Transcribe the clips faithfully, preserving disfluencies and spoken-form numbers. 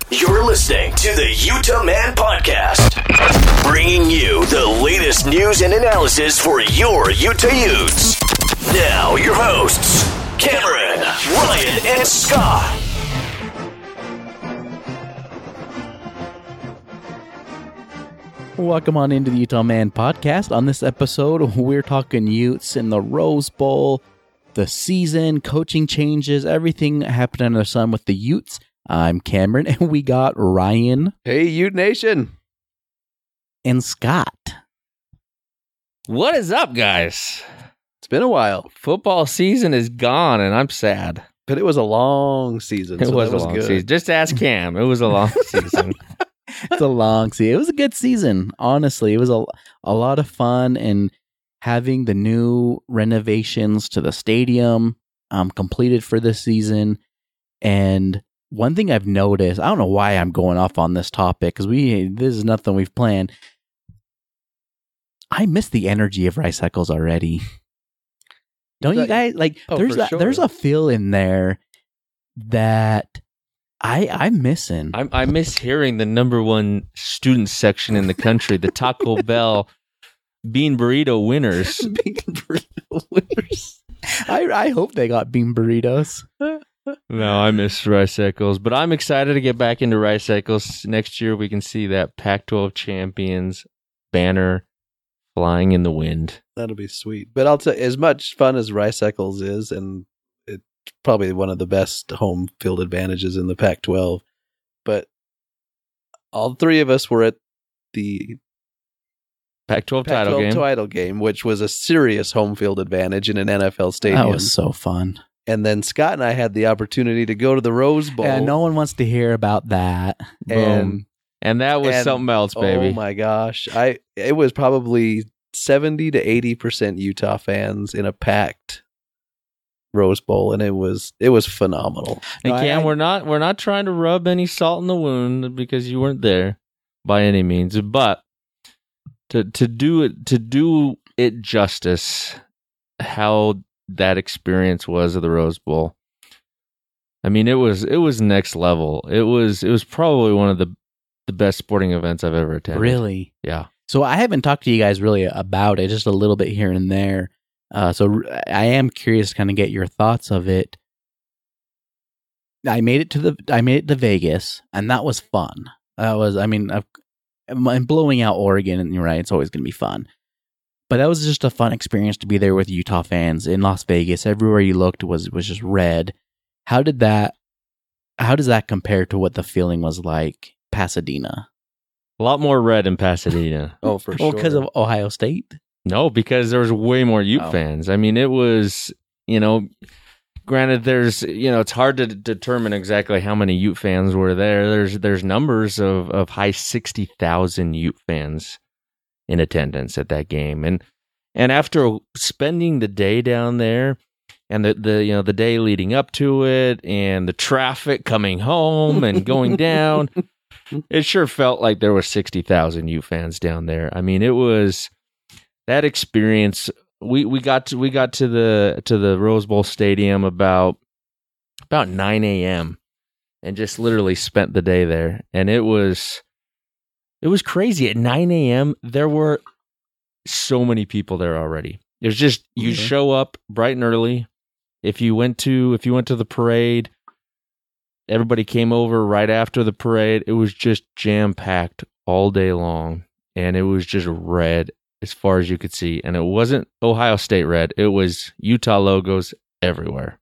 You're listening to the Utah Man Podcast, bringing you the latest news and analysis for your Utah Utes. Now, your hosts, Cameron, Ryan, and Scott. Welcome on into the Utah Man Podcast. On this episode, we're talking Utes in the Rose Bowl, the season, coaching changes, everything happened under the sun with the Utes. I'm Cameron, and we got Ryan. Hey, Ute Nation. And Scott. What is up, guys? It's been a while. Football season is gone, and I'm sad. But it was a long season. It so was, that was a long good. season. Just ask Cam. It was a long season. It's a long season. It was a good season, honestly. It was a, a lot of fun, and having the new renovations to the stadium um, completed for this season. And one thing I've noticed, I don't know why I'm going off on this topic, because we this is nothing we've planned. I miss the energy of Rice Eccles already. Don't you guys? Like, Oh, there's for a, sure. there's a feel in there that I I'm missing. I, I miss hearing the number one student section in the country, the Taco Bell bean burrito winners. Bean burrito winners. I I hope they got bean burritos. No, I miss Rice Eccles, but I'm excited to get back into Rice Eccles. Next year, we can see that Pac twelve champions banner flying in the wind. That'll be sweet. But I'll tell you, as much fun as Rice Eccles is, and it's probably one of the best home field advantages in the Pac twelve, but all three of us were at the Pac twelve Pac title twelve game. title game, which was a serious home field advantage in an N F L stadium. That was so fun. And then Scott and I had the opportunity to go to the Rose Bowl. Yeah, no one wants to hear about that. Boom. and And that was and- something else, baby. Oh my gosh. I it was probably seventy to eighty percent Utah fans in a packed Rose Bowl, and it was it was phenomenal. And No, I- Cam, I- we're not we're not trying to rub any salt in the wound because you weren't there by any means, but to to do it to do it justice, how that experience was of the Rose Bowl. I mean, it was it was next level. It was it was probably one of the the best sporting events I've ever attended. Really? Yeah. So I haven't talked to you guys really about it, just a little bit here and there. Uh, so I am curious to kind of get your thoughts of it. I made it to the I made it to Vegas, and that was fun. That was, I mean, I've, I'm blowing out Oregon, and you're right, it's always going to be fun. But that was just a fun experience to be there with Utah fans in Las Vegas. Everywhere you looked was was just red. How did that? How does that compare to what the feeling was like Pasadena? A lot more red in Pasadena. Oh, for Well, sure. because of Ohio State. No, because there was way more Ute Oh. fans. I mean, it was, you know, granted, there's, you know, it's hard to determine exactly how many Ute fans were there. There's there's numbers of, of high sixty thousand Ute fans in attendance at that game. And and after spending the day down there and the, the you know the day leading up to it and the traffic coming home and going down, it sure felt like there were sixty thousand Ute fans down there. I mean, it was that experience. We we got to we got to the to the Rose Bowl Stadium about about nine a.m. and just literally spent the day there, and it was it was crazy. At nine a.m. there were so many people there already. It was just you Mhm. show up bright and early. If you went to if you went to the parade, everybody came over right after the parade. It was just jam packed all day long, and it was just red as far as you could see. And it wasn't Ohio State red. It was Utah logos everywhere.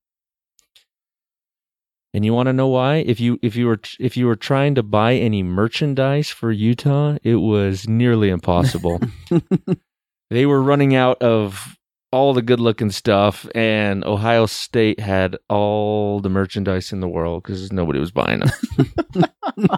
And you want to know why? If you if you were if you were trying to buy any merchandise for Utah, it was nearly impossible. They were running out of all the good-looking stuff, and Ohio State had all the merchandise in the world because nobody was buying them.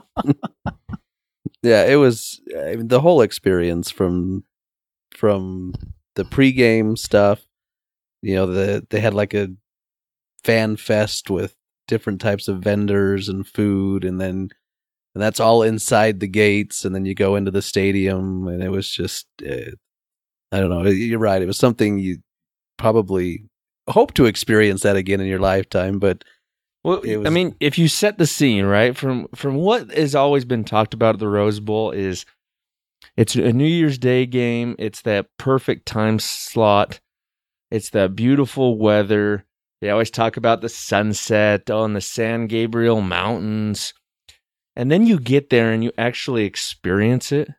Yeah, it was I mean, the whole experience from from the pregame stuff. You know, the they had like a fan fest with different types of vendors and food, and then and that's all inside the gates, and then you go into the stadium, and it was just uh, I don't know. You're right. It was something you probably hope to experience that again in your lifetime, but Well, It was- I mean, if you set the scene, right, from from what has always been talked about at the Rose Bowl is it's a New Year's Day game. It's that perfect time slot. It's that beautiful weather. They always talk about the sunset on the San Gabriel Mountains. And then you get there and you actually experience it.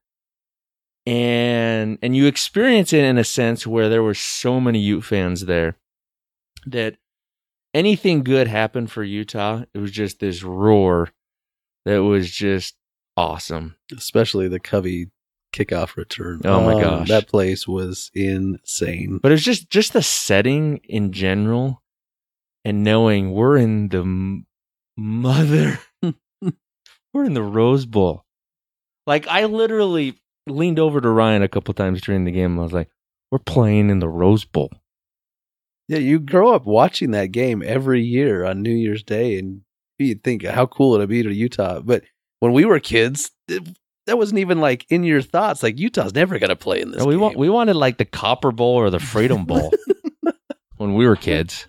And and you experience it in a sense where there were so many Ute fans there that anything good happened for Utah. It was just this roar that was just awesome. Especially the Covey kickoff return. Oh my gosh. That place was insane. But it was just, just the setting in general and knowing we're in the m- mother, we're in the Rose Bowl. Like, I literally leaned over to Ryan a couple times during the game. And I was like, we're playing in the Rose Bowl. Yeah, you grow up watching that game every year on New Year's Day, and you'd think how cool it'd be to Utah. But when we were kids, it, that wasn't even like in your thoughts. Like, Utah's never going to play in this. No, we game. want we wanted like the Copper Bowl or the Freedom Bowl when we were kids.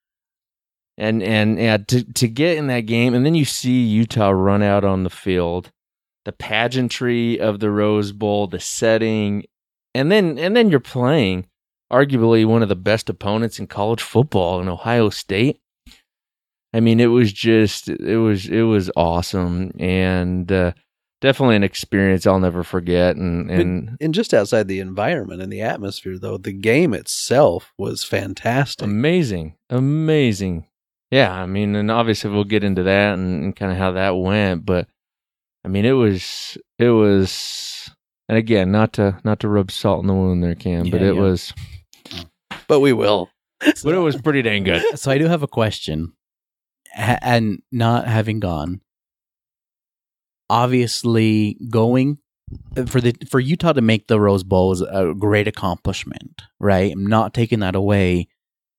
And and yeah, to to get in that game, and then you see Utah run out on the field, the pageantry of the Rose Bowl, the setting, and then and then you're playing arguably one of the best opponents in college football in Ohio State. I mean, it was just it was it was awesome, and uh, definitely an experience I'll never forget. And and and just outside the environment and the atmosphere, though, the game itself was fantastic. amazing, amazing. Yeah, I mean, and obviously we'll get into that and, and kind of how that went, but I mean, it was it was, and again, not to not to rub salt in the wound there, Cam, but Yeah, it yeah. was, But we will. but it was pretty dang good. So I do have a question, ha- and not having gone, obviously going for the for Utah to make the Rose Bowl was a great accomplishment, right? I'm not taking that away,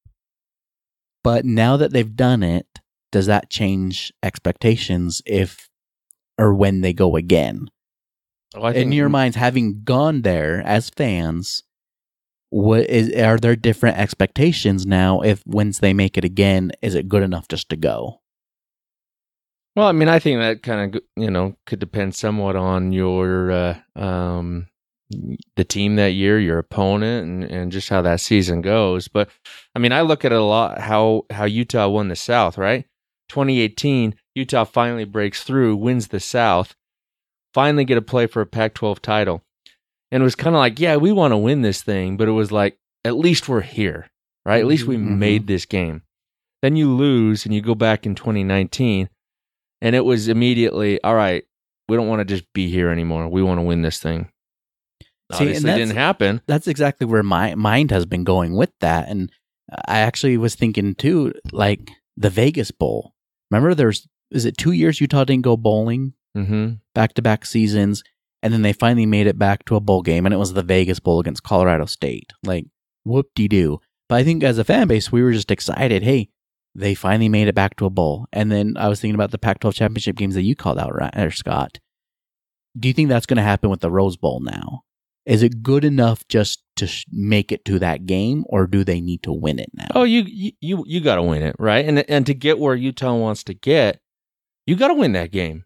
but now that they've done it, does that change expectations if or when they go again? Well, I In think- your minds, having gone there as fans, what is are there different expectations now? If once they make it again, is it good enough just to go? Well, I mean, I think that kind of, you know, could depend somewhat on your, uh, um, the team that year, your opponent, and, and just how that season goes. But, I mean, I look at it a lot, how, how Utah won the South, right? twenty eighteen, Utah finally breaks through, wins the South, finally get a play for a Pac twelve title. And it was kind of like, yeah, we want to win this thing, but it was like, at least we're here, right? At least we Mhm. made this game. Then you lose and you go back in twenty nineteen, and it was immediately, all right, we don't want to just be here anymore. We want to win this thing. See, and Obviously, it that's- didn't happen. That's exactly where my mind has been going with that. And I actually was thinking too, like the Vegas Bowl. Remember, there's is it two years Utah didn't go bowling Mm-hmm. back to back seasons, and then they finally made it back to a bowl game, and it was the Vegas Bowl against Colorado State. Like whoop de doo. But I think as a fan base, we were just excited. Hey, they finally made it back to a bowl. And then I was thinking about the Pac twelve championship games that you called out, right, or Scott. Do you think that's going to happen with the Rose Bowl now? Is it good enough just to sh- make it to that game, or do they need to win it now? Oh, you you you, you got to win it, right? And and to get where Utah wants to get, you got to win that game.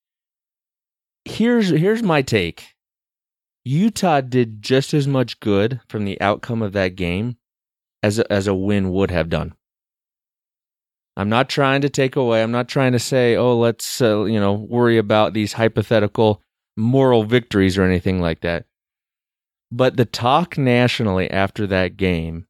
Here's here's my take. Utah did just as much good from the outcome of that game as a, as a win would have done. I'm not trying to take away. I'm not trying to say, oh, let's uh, you know worry about these hypothetical moral victories or anything like that. But the talk nationally after that game,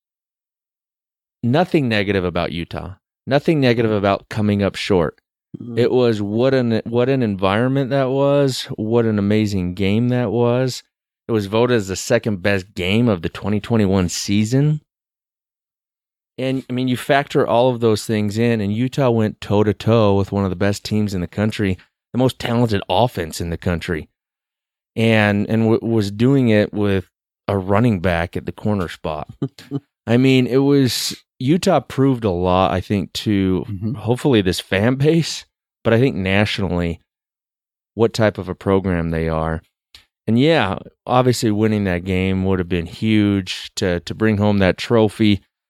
nothing negative about Utah. Nothing negative about coming up short. It was what an what an environment that was. What an amazing game that was. It was voted as the second best game of the twenty twenty-one season. And I mean, you factor all of those things in, and Utah went toe to toe with one of the best teams in the country, the most talented offense in the country, and and w- was doing it with a running back at the corner spot. I mean, it was Utah proved a lot, I think, to Mhm. hopefully this fan base, but I think nationally, what type of a program they are. And yeah, obviously winning that game would have been huge to to bring home that trophy.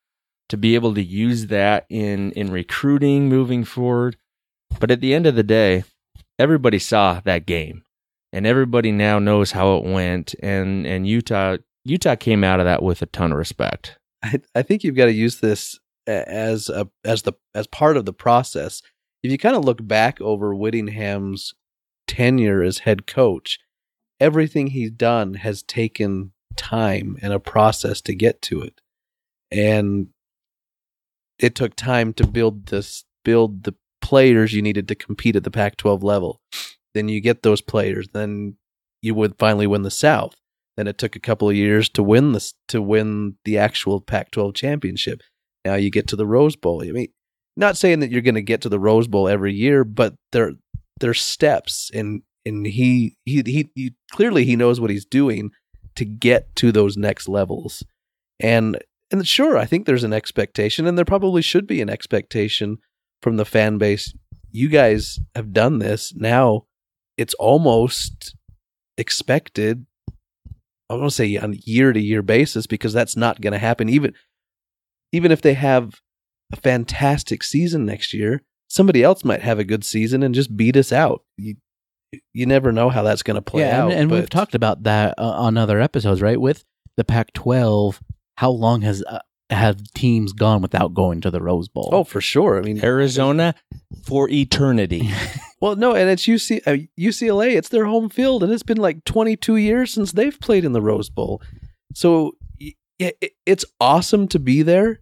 to be able to use that in, in recruiting moving forward. But at the end of the day, everybody saw that game, and everybody now knows how it went. And, and Utah Utah came out of that with a ton of respect. I, I think you've got to use this as a as the as part of the process. If you kind of look back over Whittingham's tenure as head coach, everything he's done has taken time and a process to get to it, and it took time to build this build the players you needed to compete at the Pac twelve level. Then you get those players, then you would finally win the South. Then it took a couple of years to win this to win the actual Pac twelve championship. Now you get to the Rose Bowl. I mean, not saying that you're going to get to the Rose Bowl every year, but there there's steps, and and he, he he he clearly he knows what he's doing to get to those next levels. And and sure, I think there's an expectation, and there probably should be an expectation from the fan base. You guys have done this. Now it's almost expected. I don't want to say on a year-to-year basis, because that's not going to happen. Even even if they have a fantastic season next year, somebody else might have a good season and just beat us out. You, you never know how that's going to play yeah, out. And, and but we've talked about that uh, on other episodes, right? With the Pac twelve, how long has uh, have teams gone without going to the Rose Bowl? Oh, for sure. I mean, Arizona for eternity. well, no, and it's U C, uh, U C L A. It's their home field, and it's been like twenty-two years since they've played in the Rose Bowl. So it, it's awesome to be there,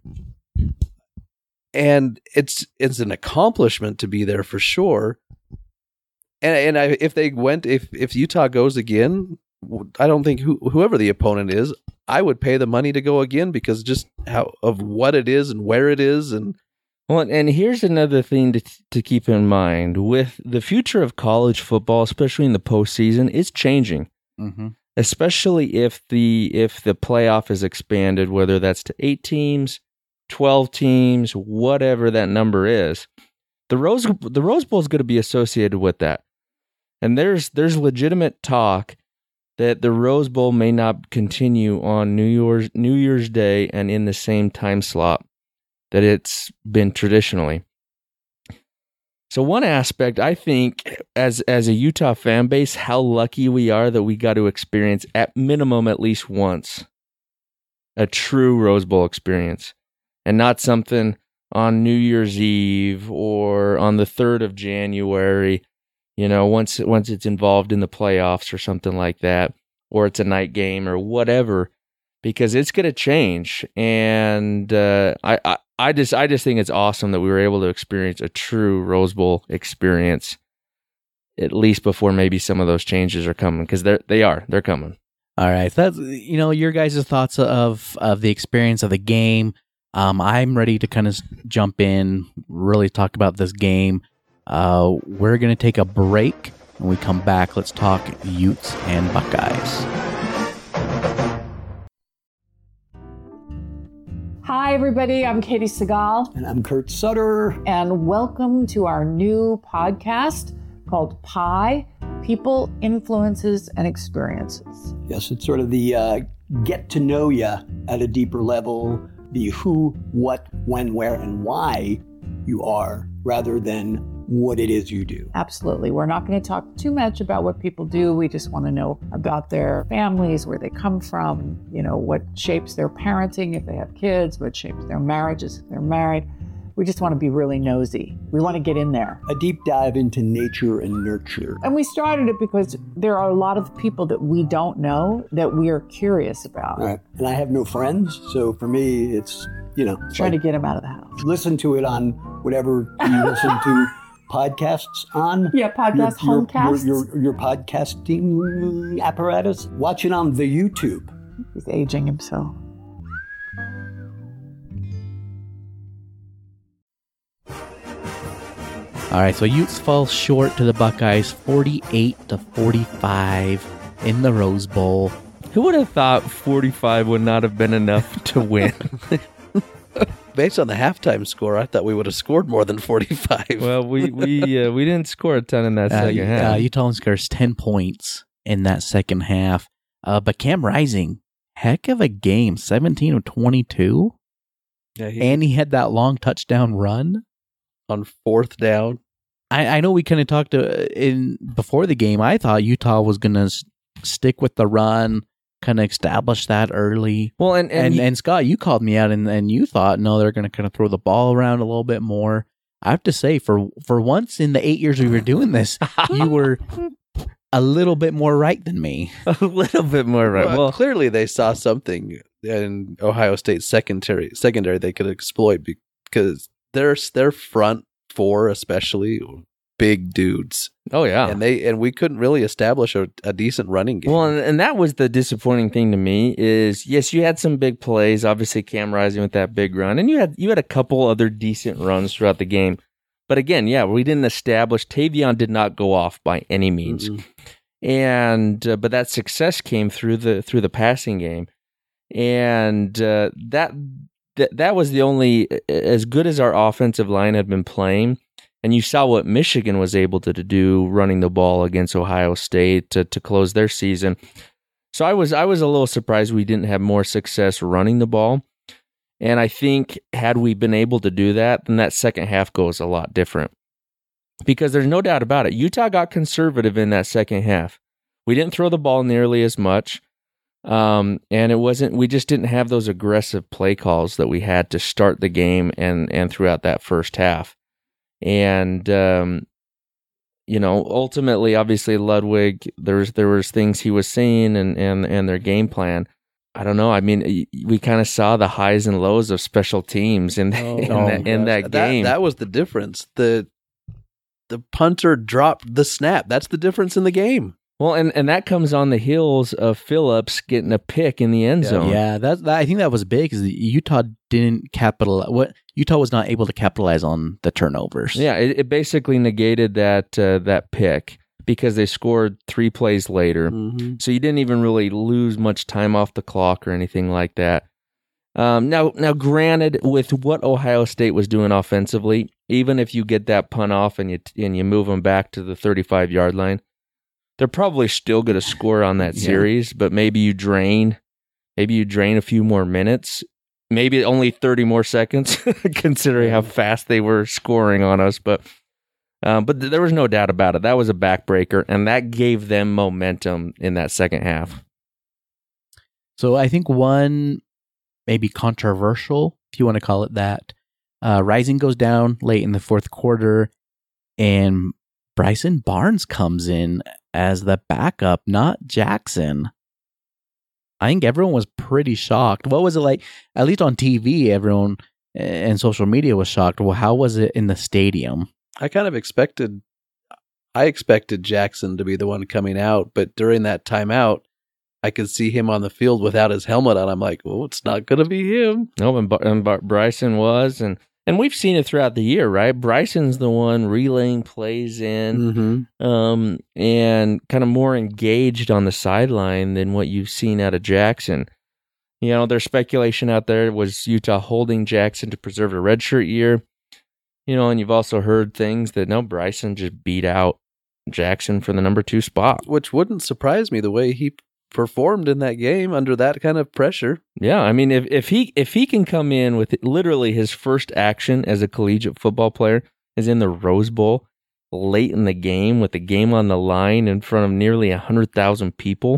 and it's it's an accomplishment to be there for sure. And and I, if they went, if if Utah goes again, I don't think who, whoever the opponent is, I would pay the money to go again, because just how of what it is and where it is. And well, and here's another thing to to keep in mind with the future of college football, especially in the postseason, is changing. Mm-hmm. Especially if the if the playoff is expanded, whether that's to eight teams, twelve teams, whatever that number is, the Rose the Rose Bowl is going to be associated with that. And there's there's legitimate talk that the Rose Bowl may not continue on New Year's New Year's Day and in the same time slot that it's been traditionally. So one aspect, I think, as as a Utah fan base, how lucky we are that we got to experience at minimum at least once a true Rose Bowl experience, and not something on New Year's Eve or on the third of January. You know, once once it's involved in the playoffs or something like that, or it's a night game or whatever, because it's going to change. And uh, I, I I just I just think it's awesome that we were able to experience a true Rose Bowl experience, at least before maybe some of those changes are coming, because they're they are they're coming. All right, so that's, you know, your guys' thoughts of of the experience of the game. Um, I'm ready to kind of jump in, really talk about this game. Uh, we're going to take a break. When we come back, let's talk Utes and Buckeyes. Hi, everybody. I'm Katie Segal. And I'm Kurt Sutter. And welcome to our new podcast called Pi, People, Influences, and Experiences. Yes, it's sort of the uh, get to know you at a deeper level, the who, what, when, where, and why you are, rather than what it is you do. Absolutely. We're not going to talk too much about what people do. We just want to know about their families, where they come from, you know, what shapes their parenting if they have kids, what shapes their marriages if they're married. We just want to be really nosy. We want to get in there. A deep dive into nature and nurture. And we started it because there are a lot of people that we don't know that we are curious about. All right. And I have no friends, so for me, it's, you know. Trying like, to get them out of the house. Listen to it on whatever you listen to podcasts on. Yeah, podcast, your, homecasts. Your, your, your podcasting apparatus. Watch it on the YouTube. He's aging himself. All right, so Utes fall short to the Buckeyes, forty-eight to forty-five in the Rose Bowl. Who would have thought forty-five would not have been enough to win? Based on the halftime score, I thought we would have scored more than forty-five. Well, we we uh, we didn't score a ton in that uh, second half. Uh, Utah scores ten points in that second half. Uh, but Cam Rising, heck of a game, seventeen of twenty-two. Yeah, he, and he had that long touchdown run. on fourth down. I, I know we kind of talked to, in before the game. I thought Utah was going to s- stick with the run, kind of establish that early. Well, and and, And he- and Scott, you called me out, and, and you thought no, they're going to kind of throw the ball around a little bit more. I have to say, for for once in the eight years we were doing this, you were a little bit more right than me. a little bit more right. Well, Well, clearly they saw something in Ohio State secondary secondary they could exploit because their their front four, especially big dudes, oh yeah. and they and we couldn't really establish a, a decent running game. Well, and, and that was the disappointing thing to me is yes, you had some big plays. Obviously, Cam Rising with that big run, and you had you had a couple other decent runs throughout the game. But again, yeah, we didn't establish. Tavion did not go off by any means, Mm-mm. and uh, but that success came through the through the passing game, and uh, that that that was the only as good as our offensive line had been playing. And you saw what Michigan was able to do running the ball against Ohio State to, to close their season. So I was I was a little surprised we didn't have more success running the ball. And I think had we been able to do that, then that second half goes a lot different. Because there's no doubt about it. Utah got conservative in that second half. We didn't throw the ball nearly as much. Um, and it wasn't, we just didn't have those aggressive play calls that we had to start the game and, and throughout that first half. And, um, you know, ultimately, obviously, Ludwig, there was, there was things he was seeing and, and, and their game plan. I don't know. I mean, we kind of saw the highs and lows of special teams in, Oh, in, oh, that, in gosh. that game. That, that was the difference. The the punter dropped the snap. That's the difference in the game. Well, and, and that comes on the heels of Phillips getting a pick in the end Yeah. zone. Yeah, that, that I think that was big because Utah didn't capitalize. What Utah was not able to capitalize on the turnovers. Yeah, it, it basically negated that uh, that pick because they scored three plays later. Mm-hmm. So you didn't even really lose much time off the clock or anything like that. Um, now, now, granted, with what Ohio State was doing offensively, even if you get that punt off and you and you move them back to the thirty-five yard line, they're probably still going to score on that Yeah. series. But maybe you drain, maybe you drain a few more minutes, maybe only thirty more seconds, considering how fast they were scoring on us. But um, but th- there was no doubt about it. That was a backbreaker, and that gave them momentum in that second half. So I think one maybe controversial, if you want to call it that, uh, Rising goes down late in the fourth quarter, and Bryson Barnes comes in as the backup, not Jackson. I think everyone was pretty shocked. What was it like? At least on T V, everyone and social media was shocked. Well, how was it in the stadium? I kind of expected, I expected Jackson to be the one coming out, but during that timeout, I could see him on the field without his helmet on. I'm like, oh, it's not going to be him. No, and, and Bryson was, and and we've seen it throughout the year, right? Bryson's the one relaying plays in, Mm-hmm. um, and kind of more engaged on the sideline than what you've seen out of Jackson. You know, there's speculation out there was Utah holding Jackson to preserve a redshirt year. You know, and you've also heard things that no, Bryson just beat out Jackson for the number two spot. Which wouldn't surprise me the way he performed in that game under that kind of pressure. Yeah, I mean, if, if he if he can come in with literally his first action as a collegiate football player is in the Rose Bowl late in the game with the game on the line in front of nearly one hundred thousand people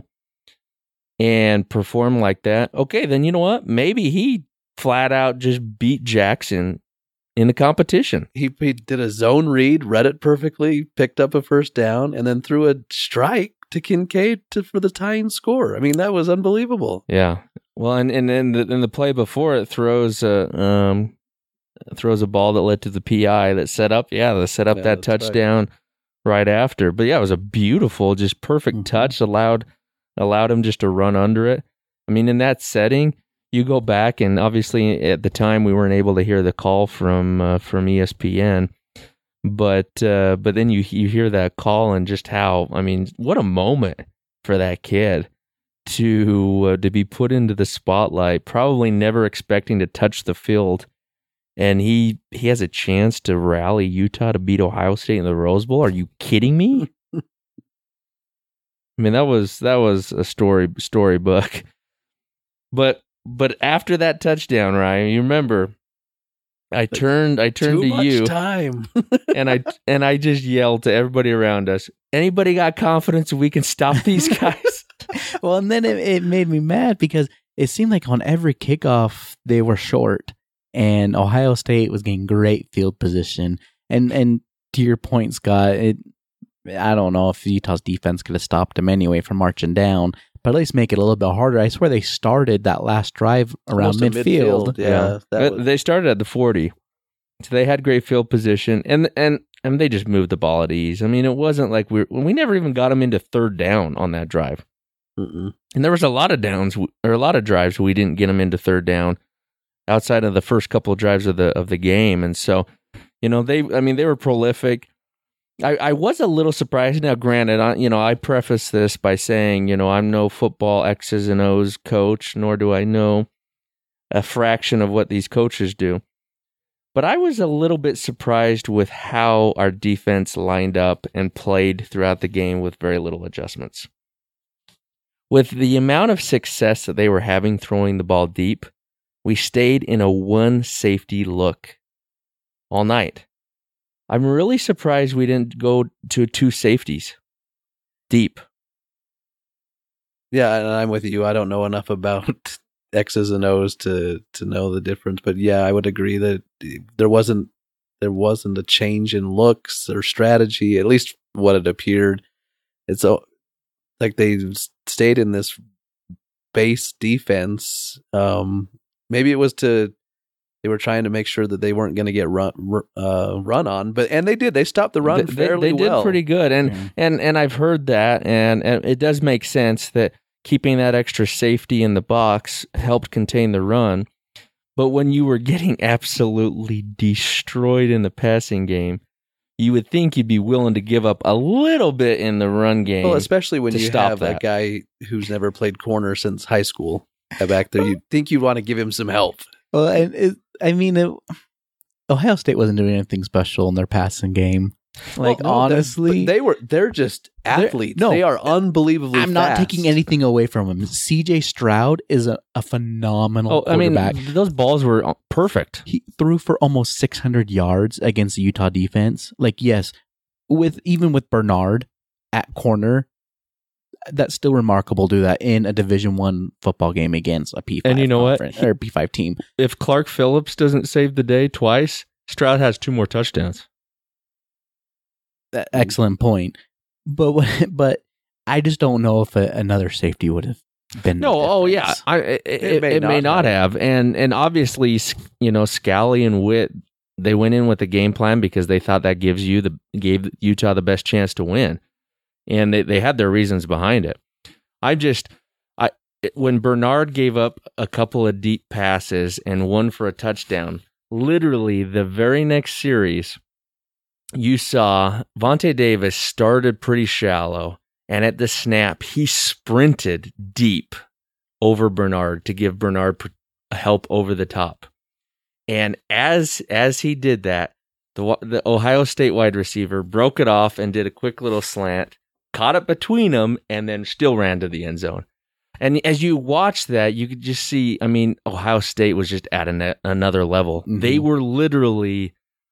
and perform like that, okay, then you know what? Maybe he flat out just beat Jackson in the competition. He, he did a zone read, read it perfectly, picked up a first down, and then threw a strike to Kincaid to, for the tying score. I mean, that was unbelievable. Yeah. Well, and and in the, in the play before it throws a um throws a ball that led to the P I that set up yeah that set up Yeah, that that's right. touchdown right. after. But yeah, it was a beautiful, just perfect Mhm. touch. allowed allowed him just to run under it. I mean, in that setting, you go back and obviously at the time we weren't able to hear the call from uh, from E S P N. But uh, but then you you hear that call and just how, I mean, what a moment for that kid to uh, to be put into the spotlight, probably never expecting to touch the field, and he he has a chance to rally Utah to beat Ohio State in the Rose Bowl. Are you kidding me? I mean, that was that was a story storybook. But but after that touchdown, Ryan, you remember I turned I turned Too to much you time. and I and I just yelled to everybody around us, anybody got confidence we can stop these guys? Well, and then it, it made me mad because it seemed like on every kickoff they were short, and Ohio State was getting great field position. And and to your point, Scott, it, I don't know if Utah's defense could have stopped them anyway from marching down, but at least make it a little bit harder. I swear they started that last drive around Almost at midfield. midfield, Yeah, that But was- they started at the forty. So they had great field position, and and and they just moved the ball at ease. I mean, it wasn't like we we never even got them into third down on that drive. Mm-mm. And there was a lot of downs or a lot of drives we didn't get them into third down outside of the first couple of drives of the of the game. And so, you know, they I mean they were prolific. I, I was a little surprised. Now, granted, I, you know, I preface this by saying, you know, I'm no football X's and O's coach, nor do I know a fraction of what these coaches do. But I was a little bit surprised with how our defense lined up and played throughout the game with very little adjustments. With the amount of success that they were having throwing the ball deep, we stayed in a one safety look all night. I'm really surprised we didn't go to two safeties deep. Yeah, and I'm with you. I don't know enough about X's and O's to to know the difference, but yeah, I would agree that there wasn't there wasn't a change in looks or strategy, at least what it appeared. It's so like they stayed in this base defense. Um, maybe it was to they were trying to make sure that they weren't going to get run uh, run on, but and they did. They stopped the run They, fairly they did well. pretty good, and Yeah. and and I've heard that, and, and it does make sense that keeping that extra safety in the box helped contain the run. But when you were getting absolutely destroyed in the passing game, you would think you'd be willing to give up a little bit in the run game. Well, especially when to you stop have that. a guy who's never played corner since high school back there. You think you'd want to give him some help. Well, and it, I mean, it, Ohio State wasn't doing anything special in their passing game. Like, Well, no, honestly, they, they were they're just They're- athletes. no, they are unbelievably I'm not fast. taking anything away from him. C J Stroud is a, a phenomenal oh, I mean, quarterback. those balls were perfect. He threw for almost six hundred yards against the Utah defense. Like, yes, with even with Bernard at corner, that's still remarkable to do that in a Division One football game against a P five And you know what? conference- or P five team. If Clark Phillips doesn't save the day twice, Stroud has two more touchdowns. That- Excellent point. But what- but I just don't know if a, another safety would have been. the No, oh yeah, difference. I, it, it, it may, may not, not have. and and obviously, you know, Scally and Witt, they went in with a game plan because they thought that gives you the gave Utah the best chance to win, and they they had their reasons behind it. I just, I when Bernard gave up a couple of deep passes and one for a touchdown, literally the very next series, you saw Vontae Davis started pretty shallow. And at the snap, he sprinted deep over Bernard to give Bernard help over the top. And as as he did that, the the Ohio State wide receiver broke it off and did a quick little slant, caught it between them, and then still ran to the end zone. And as you watch that, you could just see, I mean, Ohio State was just at an, another level. Mhm. They were literally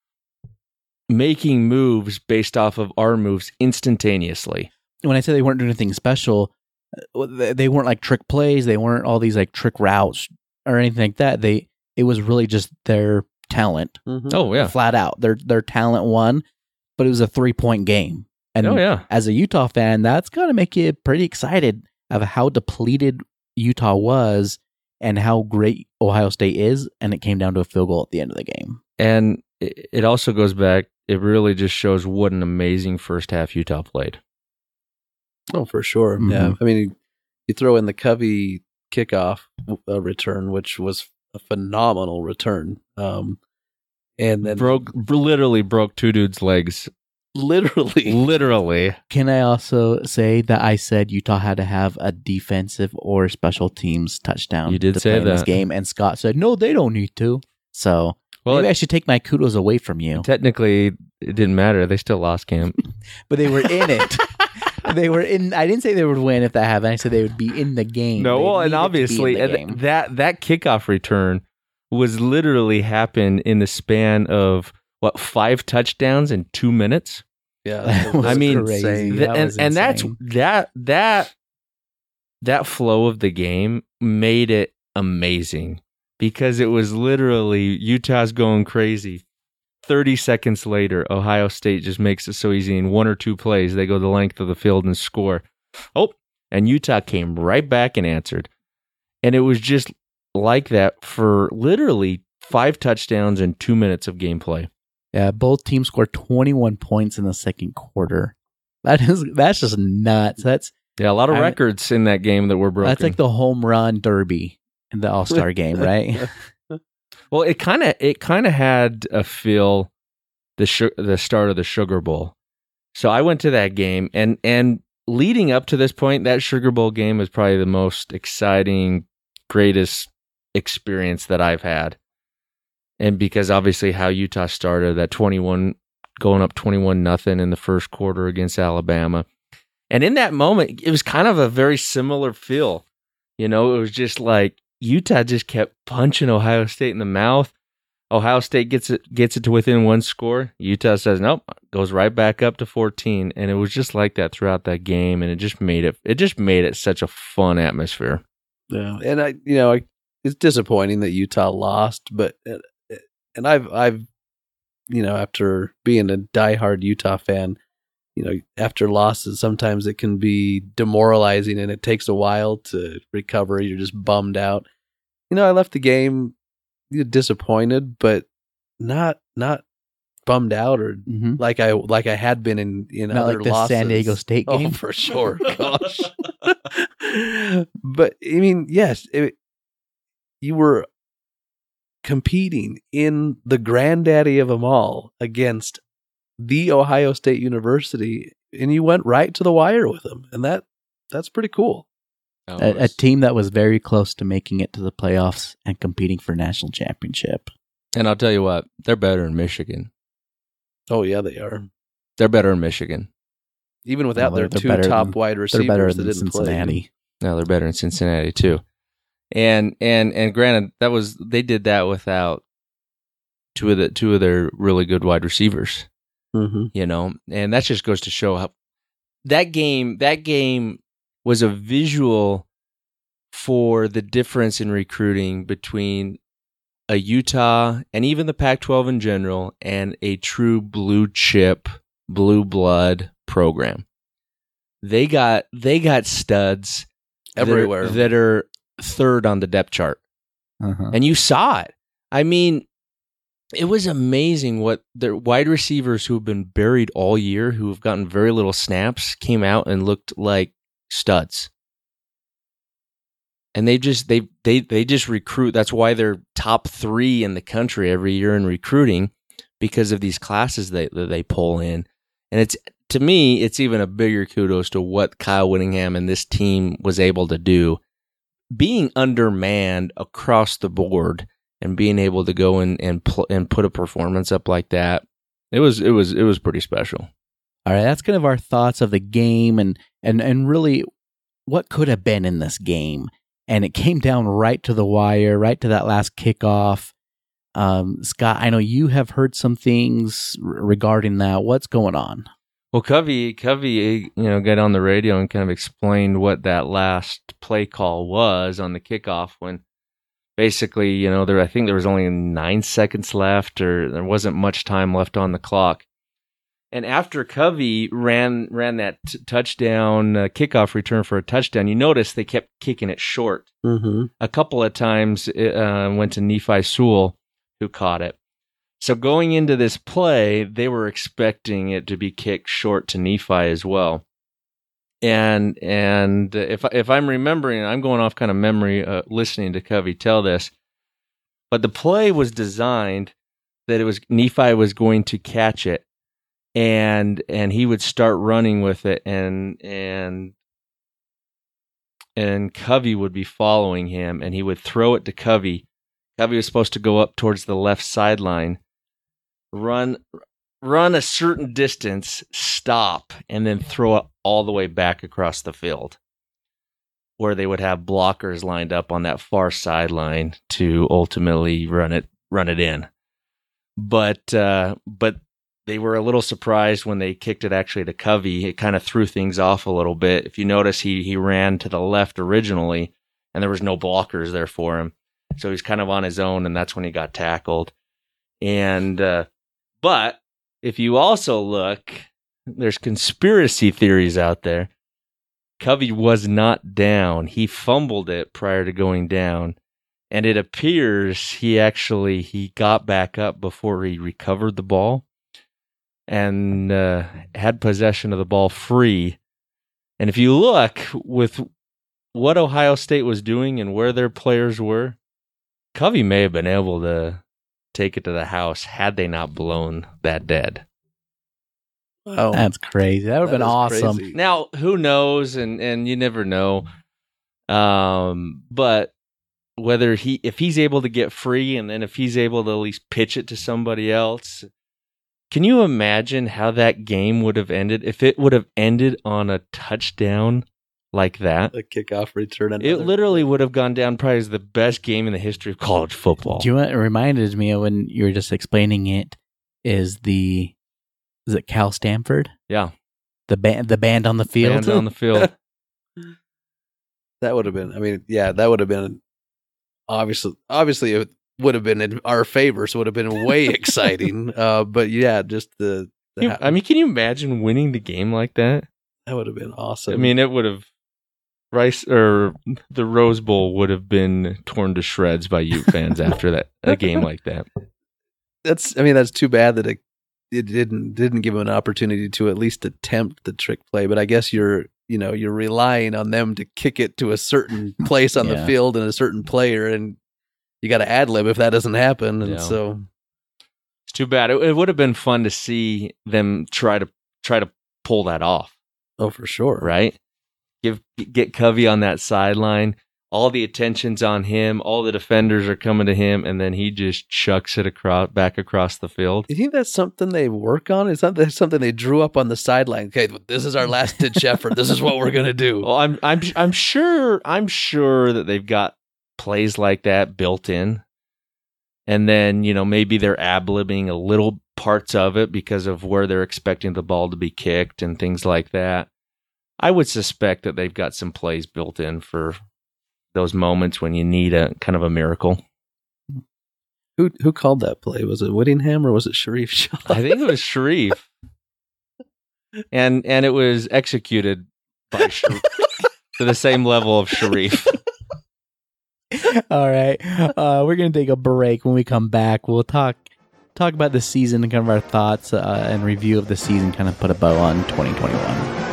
making moves based off of our moves instantaneously. When I say they weren't doing anything special, uh, they they weren't like trick plays. They weren't all these like trick routes or anything like that. They it was really just their talent, Mhm. Oh, yeah. flat out. Their their talent won, but it was a three point game. And Oh, yeah. as a Utah fan, that's got to make you pretty excited of how depleted Utah was and how great Ohio State is. And it came down to a field goal at the end of the game. And it it also goes back, it really just shows what an amazing first half Utah played. Oh, for sure. Mhm. Yeah. I mean, you throw in the Covey kickoff uh, return, which was a phenomenal return. Um, and then Broke, literally broke two dudes' legs. literally, Literally. Can I also say that I said Utah had to have a defensive or special teams touchdown? You did to say play in this that. game, and Scott said no, they don't need to. So Well, maybe it- I should take my kudos away from you. Technically, it didn't matter. They still lost camp. But they were in it. They were in. I didn't say they would win if that happened. I said they would be in the game. No, They well, and needed to be in obviously the and game. that that kickoff return was literally happened in the span of what five touchdowns in two minutes. Yeah, That was I mean, crazy. Th- That and was and that's insane. that that that flow of the game made it amazing because it was literally Utah's going crazy. thirty seconds later, Ohio State just makes it so easy. In one or two plays, they go the length of the field and score. Oh, and Utah came right back and answered. And it was just like that for literally five touchdowns and two minutes of gameplay. Yeah, both teams scored twenty-one points in the second quarter. That is that's just nuts. That's Yeah, a lot of I- records in that game that were broken. that's like the home run derby in the All Star game, right? Well, it kind of it kind of had a feel the su- the start of the Sugar Bowl. So I went to that game, and and leading up to this point, that Sugar Bowl game was probably the most exciting, greatest experience that I've had. And because obviously how Utah started, that twenty-one going up twenty-one nothing in the first quarter against Alabama. And in that moment, it was kind of a very similar feel. You know, it was just like Utah just kept punching Ohio State in the mouth. Ohio State gets it gets it to within one score. Utah says nope, goes right back up to fourteen, and it was just like that throughout that game, and it just made it it just made it such a fun atmosphere. Yeah, and I, you know, I, it's disappointing that Utah lost, but and I've, I've, you know, after being a diehard Utah fan, you know, after losses, sometimes it can be demoralizing, and it takes a while to recover. You're just bummed out. You know, I left the game disappointed, but not not bummed out or Mhm. like I like I had been in in Not other like the losses. San Diego State Oh, game. for sure. Gosh. But I mean, yes, it, you were competing in the granddaddy of them all against the Ohio State University, and you went right to the wire with them, and that that's pretty cool. a, a team that was very close to making it to the playoffs and competing for national championship. And I'll tell you what, they're better in Michigan. Oh yeah, they are. They're better in Michigan. Even without Well, their they're two better top than- wide They're receivers better that than didn't Cincinnati. No, they're better in Cincinnati too. And and and granted, that was they did that without two of the two of their really good wide receivers. play. Mm-hmm. You know, and that just goes to show how that game that game was a visual for the difference in recruiting between a Utah and even the Pac twelve in general and a true blue chip, blue blood program. They got they got studs that are- Everywhere. that are third on the depth chart. Uh-huh. And you saw it. I mean, it was amazing what the wide receivers who have been buried all year, who have gotten very little snaps, came out and looked like studs. And they just they they they just recruit. That's why they're top three in the country every year in recruiting, because of these classes they that they pull in. And it's to me, it's even a bigger kudos to what Kyle Whittingham and this team was able to do, being undermanned across the board and being able to go in and pl- and put a performance up like that. It was it was it was pretty special. All right, that's kind of our thoughts of the game and and and really what could have been in this game. And it came down right to the wire, right to that last kickoff. Um, Scott, I know you have heard some things r- regarding that. What's going on? Well, Covey, Covey, you know, got on the radio and kind of explained what that last play call was on the kickoff when basically, you know, there I think there was only nine seconds left or there wasn't much time left on the clock. And after Covey ran ran that t- touchdown uh, kickoff return for a touchdown, you notice they kept kicking it short. Mm-hmm. A couple of times it uh, went to Nephi Sewell, who caught it. So going into this play, they were expecting it to be kicked short to Nephi as well. And and if if I'm remembering, I'm going off kind of memory, uh, listening to Covey tell this, but the play was designed that it was Nephi was going to catch it, and and he would start running with it, and and and Covey would be following him, and he would throw it to Covey. Covey was supposed to go up towards the left sideline, run run a certain distance, stop, and then throw it all the way back across the field. where they would have blockers lined up on that far sideline to ultimately run it run it in. But uh, but they were a little surprised when they kicked it actually to Covey. It kind of threw things off a little bit. If you notice, he he ran to the left originally, and there was no blockers there for him. So he's kind of on his own, and that's when he got tackled. And uh, but if you also look, there's conspiracy theories out there. Covey was not down. He fumbled it prior to going down, and it appears he actually he got back up before he recovered the ball and uh, had possession of the ball free. And if you look with what Ohio State was doing and where their players were, Covey may have been able to take it to the house had they not blown that dead. Wow. That's crazy. That would have been That is awesome. crazy. Now, who knows, and, and you never know. Um, but whether he, if he's able to get free, and then if he's able to at least pitch it to somebody else, can you imagine how that game would have ended if it would have ended on a touchdown like that? The kickoff return. It another- literally would have gone down probably as the best game in the history of college football. Do you know what it reminded me of when you were just explaining it? Is the is it Cal Stanford? Yeah, The band, the band on the field. band on the field. That would have been. I mean, yeah, that would have been. Obviously, obviously, it would have been in our favor, so it would have been way exciting. Uh, but yeah, just the. the You- I mean, can you imagine winning the game like that? that would have been awesome. I mean, it would have Rice or the Rose Bowl would have been torn to shreds by Ute fans after that a game like that. that's. I mean, that's too bad that it, it didn't didn't give them an opportunity to at least attempt the trick play. But I guess you're you know you're relying on them to kick it to a certain place on the Yeah. field and a certain player, and you got to ad lib if that doesn't happen. And Yeah. so It's too bad. It, it would have been fun to see them try to try to pull that off, oh, for sure, right? Give get Covey on that sideline. All the attention's on him. All the defenders are coming to him, and then he just chucks it across back across the field. You think that's something they work on? Is that something they drew up on the sideline? Okay, this is our last ditch effort. This is what we're gonna do. Well, I'm I'm I'm sure I'm sure that they've got plays like that built in, and then you know maybe they're ad-libbing a little parts of it because of where they're expecting the ball to be kicked and things like that. I would suspect that they've got some plays built in for those moments when you need a kind of a miracle. Who who called that play? Was it Whittingham or was it Sharif Shaw? I think it was Sharif, and and it was executed by Sharif to the same level of Sharif. All right. Uh, we're going to take a break. When we come back, we'll talk talk about the season and kind of our thoughts uh, and review of the season, kind of put a bow on twenty twenty-one.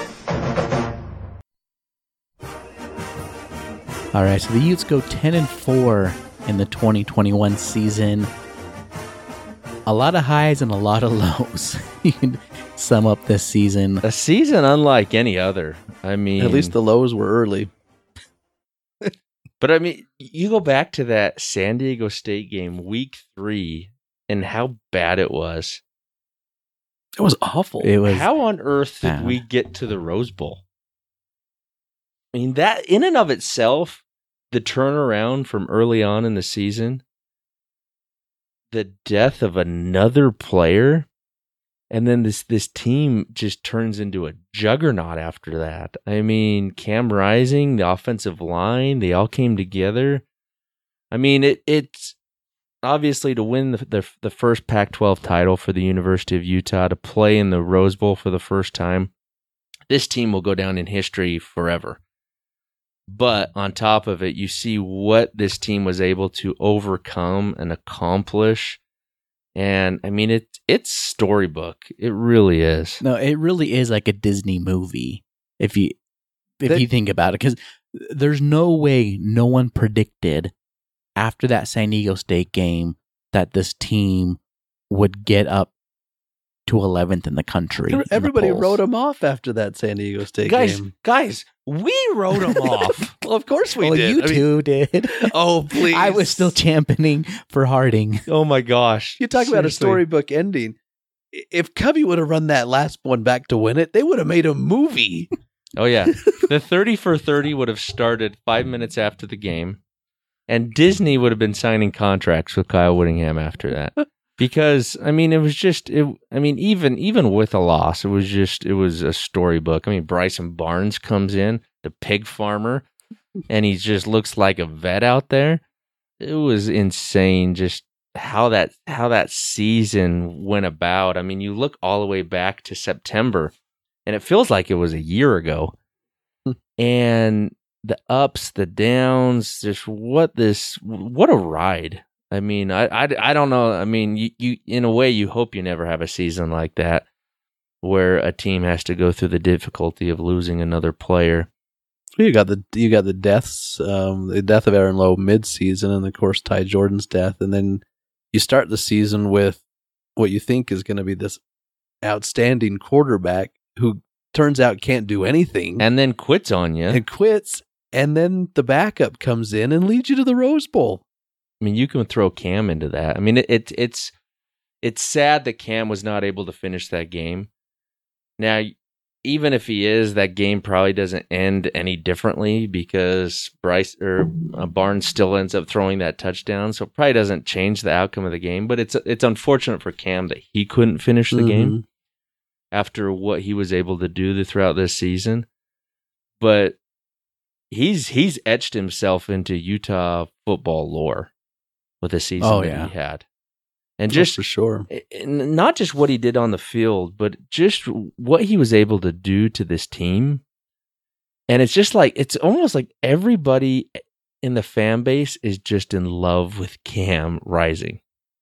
All right, so the Utes go ten and four in the twenty twenty-one season. A lot of highs and a lot of lows. You can sum up this season. A season unlike any other. I mean, At least the lows were early. But I mean, you go back to that San Diego State game, week three, and how bad it was. It was awful. It was How on earth did bad. we get to the Rose Bowl? I mean, that in and of itself, the turnaround from early on in the season, the death of another player, and then this this team just turns into a juggernaut after that. I mean, Cam Rising, the offensive line, they all came together. I mean, it it's obviously to win the, the the first Pac twelve title for the University of Utah, to play in the Rose Bowl for the first time. This team will go down in history forever. But on top of it, you see what this team was able to overcome and accomplish. And I mean, it it's storybook. It really is. No, it really is like a Disney movie. If you if They- you think about it, because there's no way no one predicted after that San Diego State game that this team would get up to eleventh in the country. in the Everybody polls. wrote him off after that San Diego State Guys, game. guys, we wrote them off. Well, of course we Well, did. you I mean, two did. oh, please. I was still championing for Harding. Oh my gosh. You talk about a Seriously. storybook ending. If Covey would have run that last one back to win it, they would have made a movie. Oh, yeah. The thirty for thirty would have started five minutes after the game, and Disney would have been signing contracts with Kyle Whittingham after that. Because, I mean, it was just, it, I mean, even even with a loss, it was just, it was a storybook. I mean, Bryson Barnes comes in, the pig farmer, and he just looks like a vet out there. It was insane just how that how that season went about. I mean, you look all the way back to September, and it feels like it was a year ago. And the ups, the downs, just what this, what a ride. I mean, I, I, I don't know. I mean, you, you, in a way, you hope you never have a season like that where a team has to go through the difficulty of losing another player. You got the you got the deaths, um, the death of Aaron Lowe mid-season, and of course Ty Jordan's death, and then you start the season with what you think is going to be this outstanding quarterback who turns out can't do anything, and then quits on you, and quits, and then the backup comes in and leads you to the Rose Bowl. I mean, you can throw Cam into that. I mean, it, it it's it's sad that Cam was not able to finish that game. Now, even if he is, that game probably doesn't end any differently because Bryce or uh, Barnes still ends up throwing that touchdown, so it probably doesn't change the outcome of the game. But it's it's unfortunate for Cam that he couldn't finish the mm-hmm. game after what he was able to do throughout this season. But he's he's etched himself into Utah football lore with the season oh, that yeah. he had. And just oh, for sure, not just what he did on the field, but just what he was able to do to this team. And it's just like, it's almost like everybody in the fan base is just in love with Cam Rising.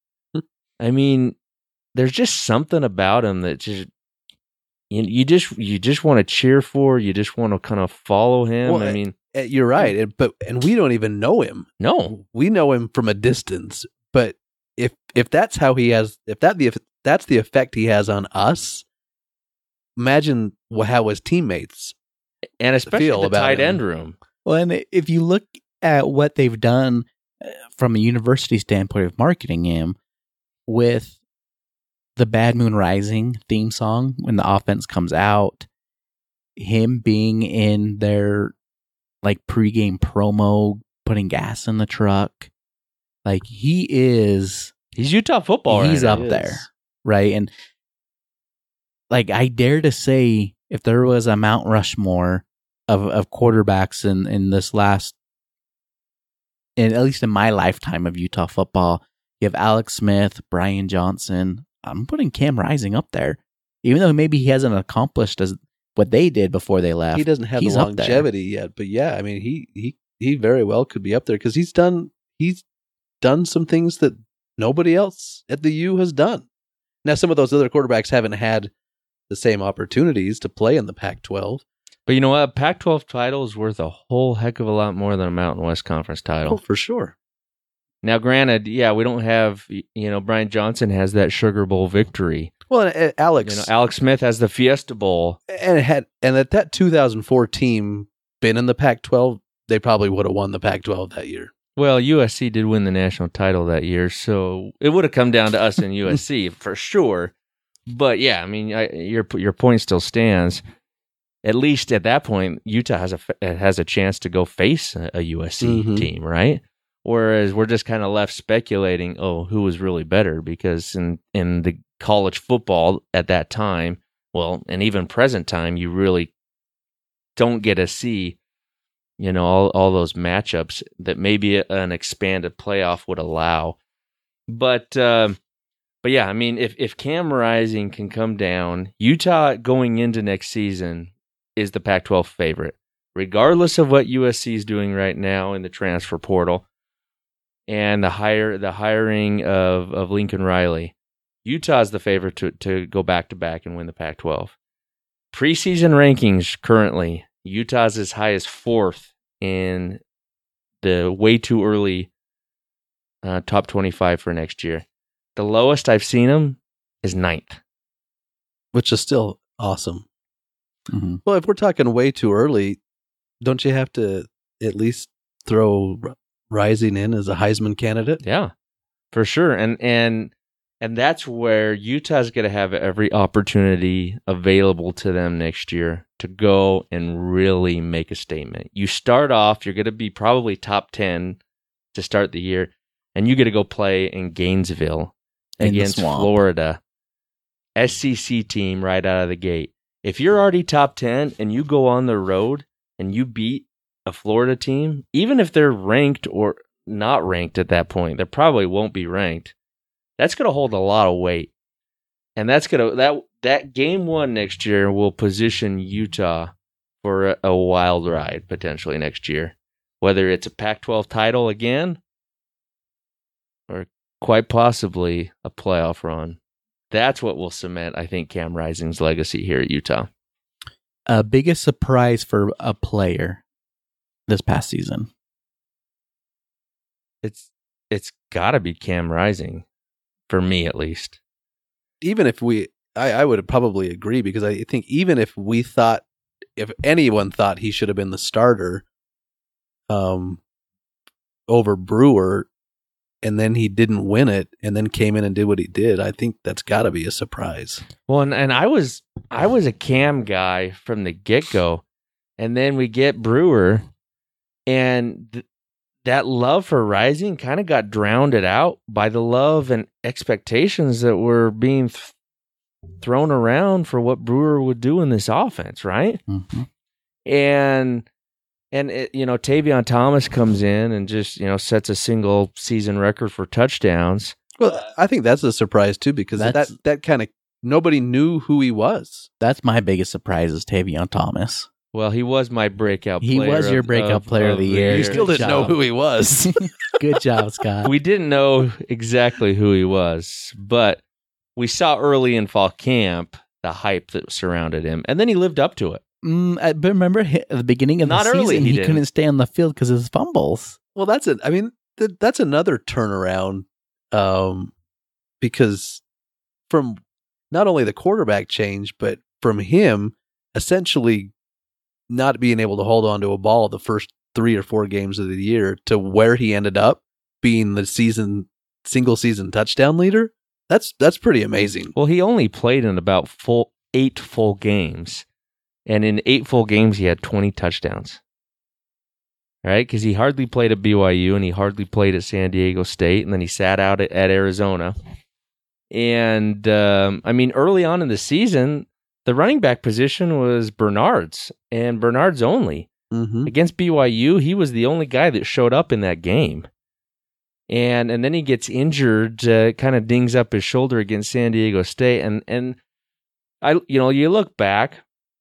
I mean, there's just something about him that just, you, you just, you just want to cheer for, you just want to kind of follow him. Well, I mean, you're right. And, but, and we don't even know him. No, we know him from a distance, but If if that's how he has, if that the if that's the effect he has on us, imagine how his teammates and especially feel the about tight him. end room. Well, and if you look at what they've done from a university standpoint of marketing him with the Bad Moon Rising theme song when the offense comes out, him being in their like pregame promo, putting gas in the truck. Like he is, he's Utah football. He's right up now. there, right? And like I dare to say, if there was a Mount Rushmore of of quarterbacks in in this last, in at least in my lifetime of Utah football, you have Alex Smith, Brian Johnson. I'm putting Cam Rising up there, even though maybe he hasn't accomplished as what they did before they left. He doesn't have he's the up there. longevity yet, but yeah, I mean, he he he very well could be up there because he's done he's. done some things that nobody else at the U has done. Now, some of those other quarterbacks haven't had the same opportunities to play in the Pac twelve. But you know what? A Pac twelve title is worth a whole heck of a lot more than a Mountain West Conference title. Oh, for sure. Now, granted, yeah, we don't have, you know, Brian Johnson has that Sugar Bowl victory. Well, and, and Alex, you know, Alex Smith has the Fiesta Bowl. And it had, and that that two thousand four team been in the Pac twelve, they probably would have won the Pac twelve that year. Well, U S C did win the national title that year, so it would have come down to us and U S C for sure. But yeah, I mean, I, your your point still stands. At least at that point, Utah has a has a chance to go face a, a U S C mm-hmm. team, right? Whereas we're just kind of left speculating, oh, who was really better? Because in in the college football at that time, well, and even present time, you really don't get to see, you know, all, all those matchups that maybe an expanded playoff would allow. But, uh, but yeah, I mean, if, if Cam Rising can come down, Utah going into next season is the Pac twelve favorite, regardless of what U S C is doing right now in the transfer portal and the hire the hiring of, of Lincoln Riley. Utah's the favorite to, to go back to back and win the Pac twelve. Preseason rankings currently, Utah's as high as fourth in the way too early uh, top twenty-five for next year. The lowest I've seen them is ninth. Which is still awesome. Mm-hmm. Well, if we're talking way too early, don't you have to at least throw Rising in as a Heisman candidate? Yeah, for sure. And and And that's where Utah's going to have every opportunity available to them next year to go and really make a statement. You start off, you're going to be probably top ten to start the year, and you get to go play in Gainesville In the against swamp. Florida. S E C team right out of the gate. If you're already top ten and you go on the road and you beat a Florida team, even if they're ranked or not ranked at that point, they probably won't be ranked. That's going to hold a lot of weight. And that's going to that that game one next year will position Utah for a, a wild ride potentially next year. Whether it's a Pac twelve title again or quite possibly a playoff run. That's what will cement, I think, Cam Rising's legacy here at Utah. Uh, biggest surprise for a player this past season. It's it's got to be Cam Rising, for me at least. Even if we, I, I would probably agree, because I think even if we thought, if anyone thought he should have been the starter um, over Brewer, and then he didn't win it, and then came in and did what he did, I think that's got to be a surprise. Well, and, and I was I was a Cam guy from the get-go, and then we get Brewer, and th- that love for Rising kind of got drowned out by the love and expectations that were being th- thrown around for what Brewer would do in this offense, right? Mm-hmm. And and it, you know, Tavion Thomas comes in and just, you know, sets a single season record for touchdowns. Well, I think that's a surprise too, because That's- that that kind of nobody knew who he was. That's my biggest surprise is Tavion Thomas. Well, he was my breakout He player. was your of- breakout player of the year. You You still Good didn't know job. who he was. Good job, Scott. We didn't know exactly who he was, but we saw early in fall camp the hype that surrounded him, and then he lived up to it. Mm, I- but remember hi- at the beginning of Not the early, season, he he, didn't. couldn't stay on the field because of his fumbles. Well, that's it. I mean, th- that's another turnaround, um, because from not only the quarterback change, but from him essentially not being able to hold on to a ball the first three or four games of the year to where he ended up being the season single season touchdown leader. That's that's pretty amazing. Well, he only played in about full eight full games, and in eight full games, he had twenty touchdowns. Right? Because he hardly played at B Y U, and he hardly played at San Diego State, and then he sat out at, at Arizona. And, um, I mean, early on in the season, the running back position was Bernard's, and Bernard's only. Mm-hmm. Against B Y U, he was the only guy that showed up in that game. And and then he gets injured, uh, kind of dings up his shoulder against San Diego State. And and I you know, you look back,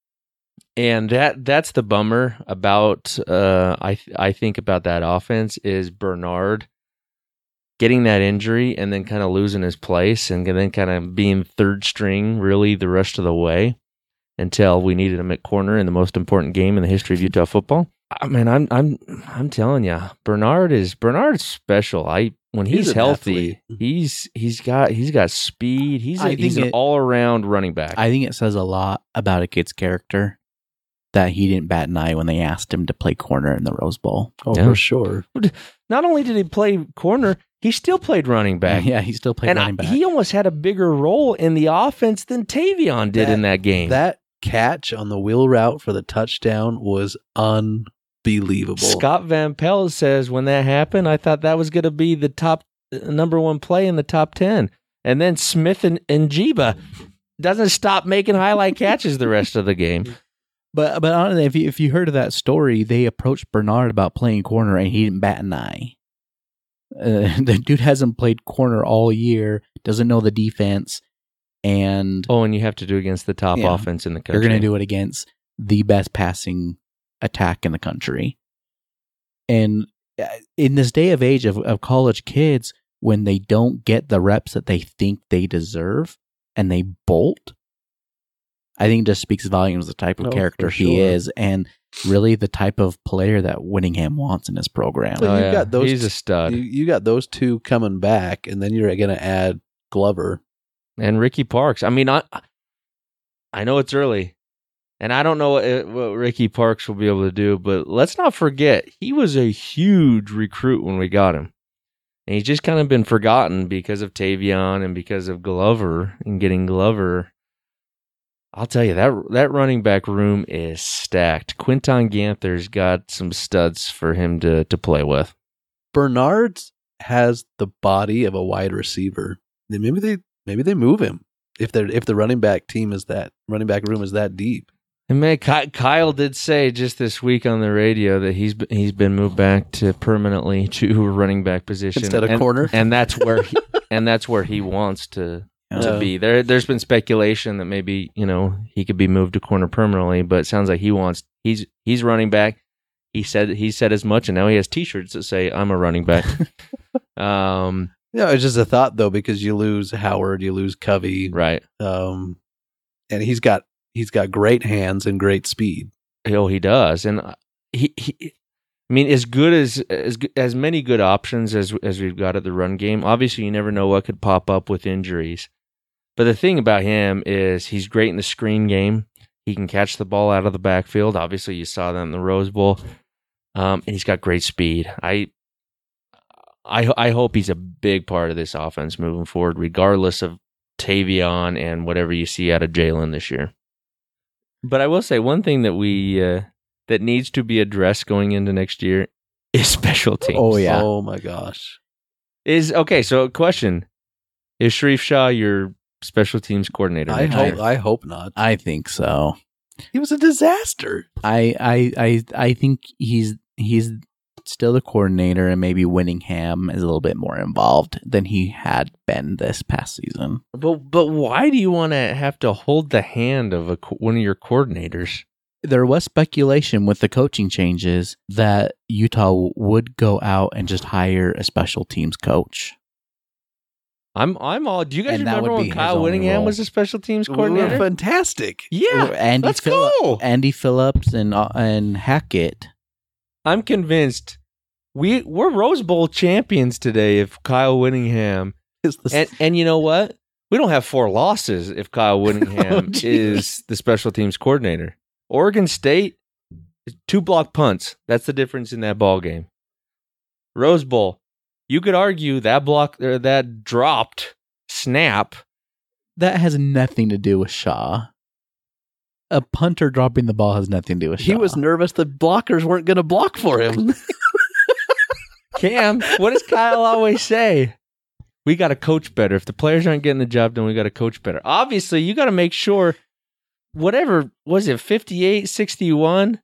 and that that's the bummer about uh I th- I think about that offense is Bernard getting that injury and then kind of losing his place and then kind of being third string really the rest of the way until we needed him at corner in the most important game in the history of Utah football. I mean, I'm I'm I'm telling you, Bernard is Bernard's special. I when he's, He's an healthy, athlete. he's he's got he's got speed. He's a, I think he's an it- all around running back. I think it says a lot about a kid's character that he didn't bat an eye when they asked him to play corner in the Rose Bowl. Oh, Yeah. for sure. Not only did he play corner, he still played running back. Yeah, he still played and running I- back. he almost had a bigger role in the offense than Tavion did That- in that game. That catch on the wheel route for the touchdown was unbelievable. Scott Van Pelt says when that happened, I thought that was going to be the top uh, number one play in the top ten. And then Smith and, and Jiba doesn't stop making highlight catches the rest of the game. But but honestly, if you, if you heard of that story, they approached Bernard about playing corner, and he didn't bat an eye. Uh, the dude hasn't played corner all year, doesn't know the defense, and Oh, and you have to do against the top Yeah. offense in the country. you're going to do it against the best passing attack in the country. And uh, in this day of age of, of college kids, when they don't get the reps that they think they deserve and they bolt, I think it just speaks volumes of the type of Oh, character for he sure. is and really the type of player that Winningham wants in his program. Well, Oh, you've yeah. got those He's t- a stud. You, you got those two coming back, and then you're going to add Glover. And Ricky Parks. I mean, I I know it's early, and I don't know what, what Ricky Parks will be able to do, but let's not forget, he was a huge recruit when we got him. And he's just kind of been forgotten because of Tavion and because of Glover and getting Glover. I'll tell you, that that running back room is stacked. Quinton Ganther's got some studs for him to, to play with. Bernard has the body of a wide receiver. Then maybe they maybe they move him if they if the running back team is that running back room is that deep. And man, Ky- Kyle did say just this week on the radio that he's been, he's been moved back to permanently to a running back position Instead of and, corner. and that's where he, and that's where he wants to to Uh, be. There there's been speculation that maybe, you know, he could be moved to corner permanently, but it sounds like he wants he's he's running back. He said he said as much, and now he has T-shirts that say "I'm a running back." um, Yeah, it's just a thought though, because you lose Howard, you lose Covey, right? um, and he's got he's got great hands and great speed. Oh, he does, and he, he I mean, as good as as as many good options as as we've got at the run game. Obviously, you never know what could pop up with injuries. But the thing about him is he's great in the screen game. He can catch the ball out of the backfield. Obviously, you saw that in the Rose Bowl. Um, and he's got great speed. I, I, I hope he's a big part of this offense moving forward, regardless of Tavion and whatever you see out of Jalen this year. But I will say one thing that we uh, that needs to be addressed going into next year is special teams. Oh, yeah. Oh my gosh. Is okay. So, question: is Sharif Shah your special teams coordinator? I next hope year? I hope not. I think so. He was a disaster. I I I I think he's he's still the coordinator, and maybe Winningham is a little bit more involved than he had been this past season. But but why do you want to have to hold the hand of a, co- one of your coordinators? There was speculation with the coaching changes that Utah would go out and just hire a special teams coach. I'm I'm all. Do you guys And that remember would when be his Kyle only Winningham role. was a special teams We were coordinator? fantastic. Yeah, Andy let's Phillips, go. Andy Phillips and uh, and Hackett. I'm convinced we we're Rose Bowl champions today if Kyle Winningham Is the and and you know what? We don't have four losses if Kyle Winningham Oh, geez. is the special teams coordinator. Oregon State, two block punts. That's the difference in that ball game. Rose Bowl, you could argue that block or that dropped snap. That has nothing to do with Shaw. A punter dropping the ball has nothing to do with Shaw. he was nervous the blockers weren't going to block for him. Cam, what does Kyle always say? We got to coach better. If the players aren't getting the job done, we got to coach better. Obviously, you got to make sure, whatever, was it fifty-eight sixty-one?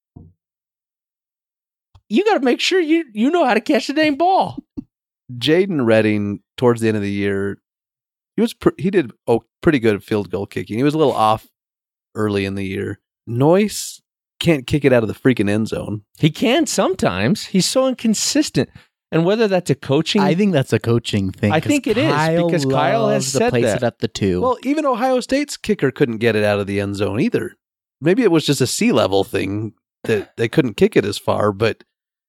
You got to make sure you, you know how to catch the dang ball. Jaden Redding, towards the end of the year, he was pr- he did oh, pretty good at field goal kicking. He was a little off early in the year. Noyce can't kick it out of the freaking end zone. He can sometimes. He's so inconsistent. And whether that's a coaching... I think that's a coaching thing. I 'cause think it is, Kyle because Kyle has loves to said place that. it at the two. Well, even Ohio State's kicker couldn't get it out of the end zone either. Maybe it was just a sea level thing that they couldn't kick it as far, but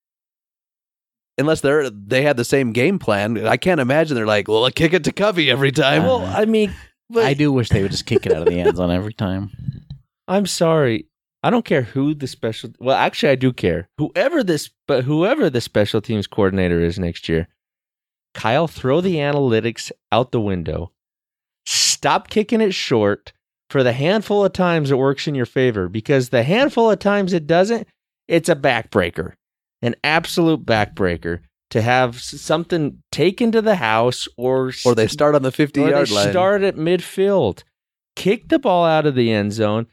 unless they're they had the same game plan, I can't imagine they're like, well, I'll kick it to Covey every time. well, I mean... but- I do wish they would just kick it out of the end zone every time. I'm sorry. I don't care who the special. Well, actually, I do care. Whoever this, but whoever the special teams coordinator is next year, Kyle, throw the analytics out the window. Stop kicking it short for the handful of times it works in your favor, because the handful of times it doesn't, it's a backbreaker, an absolute backbreaker to have s- something taken to the house or Or they start on the or fifty-yard they line. start at midfield. Kick the ball out of the end zone.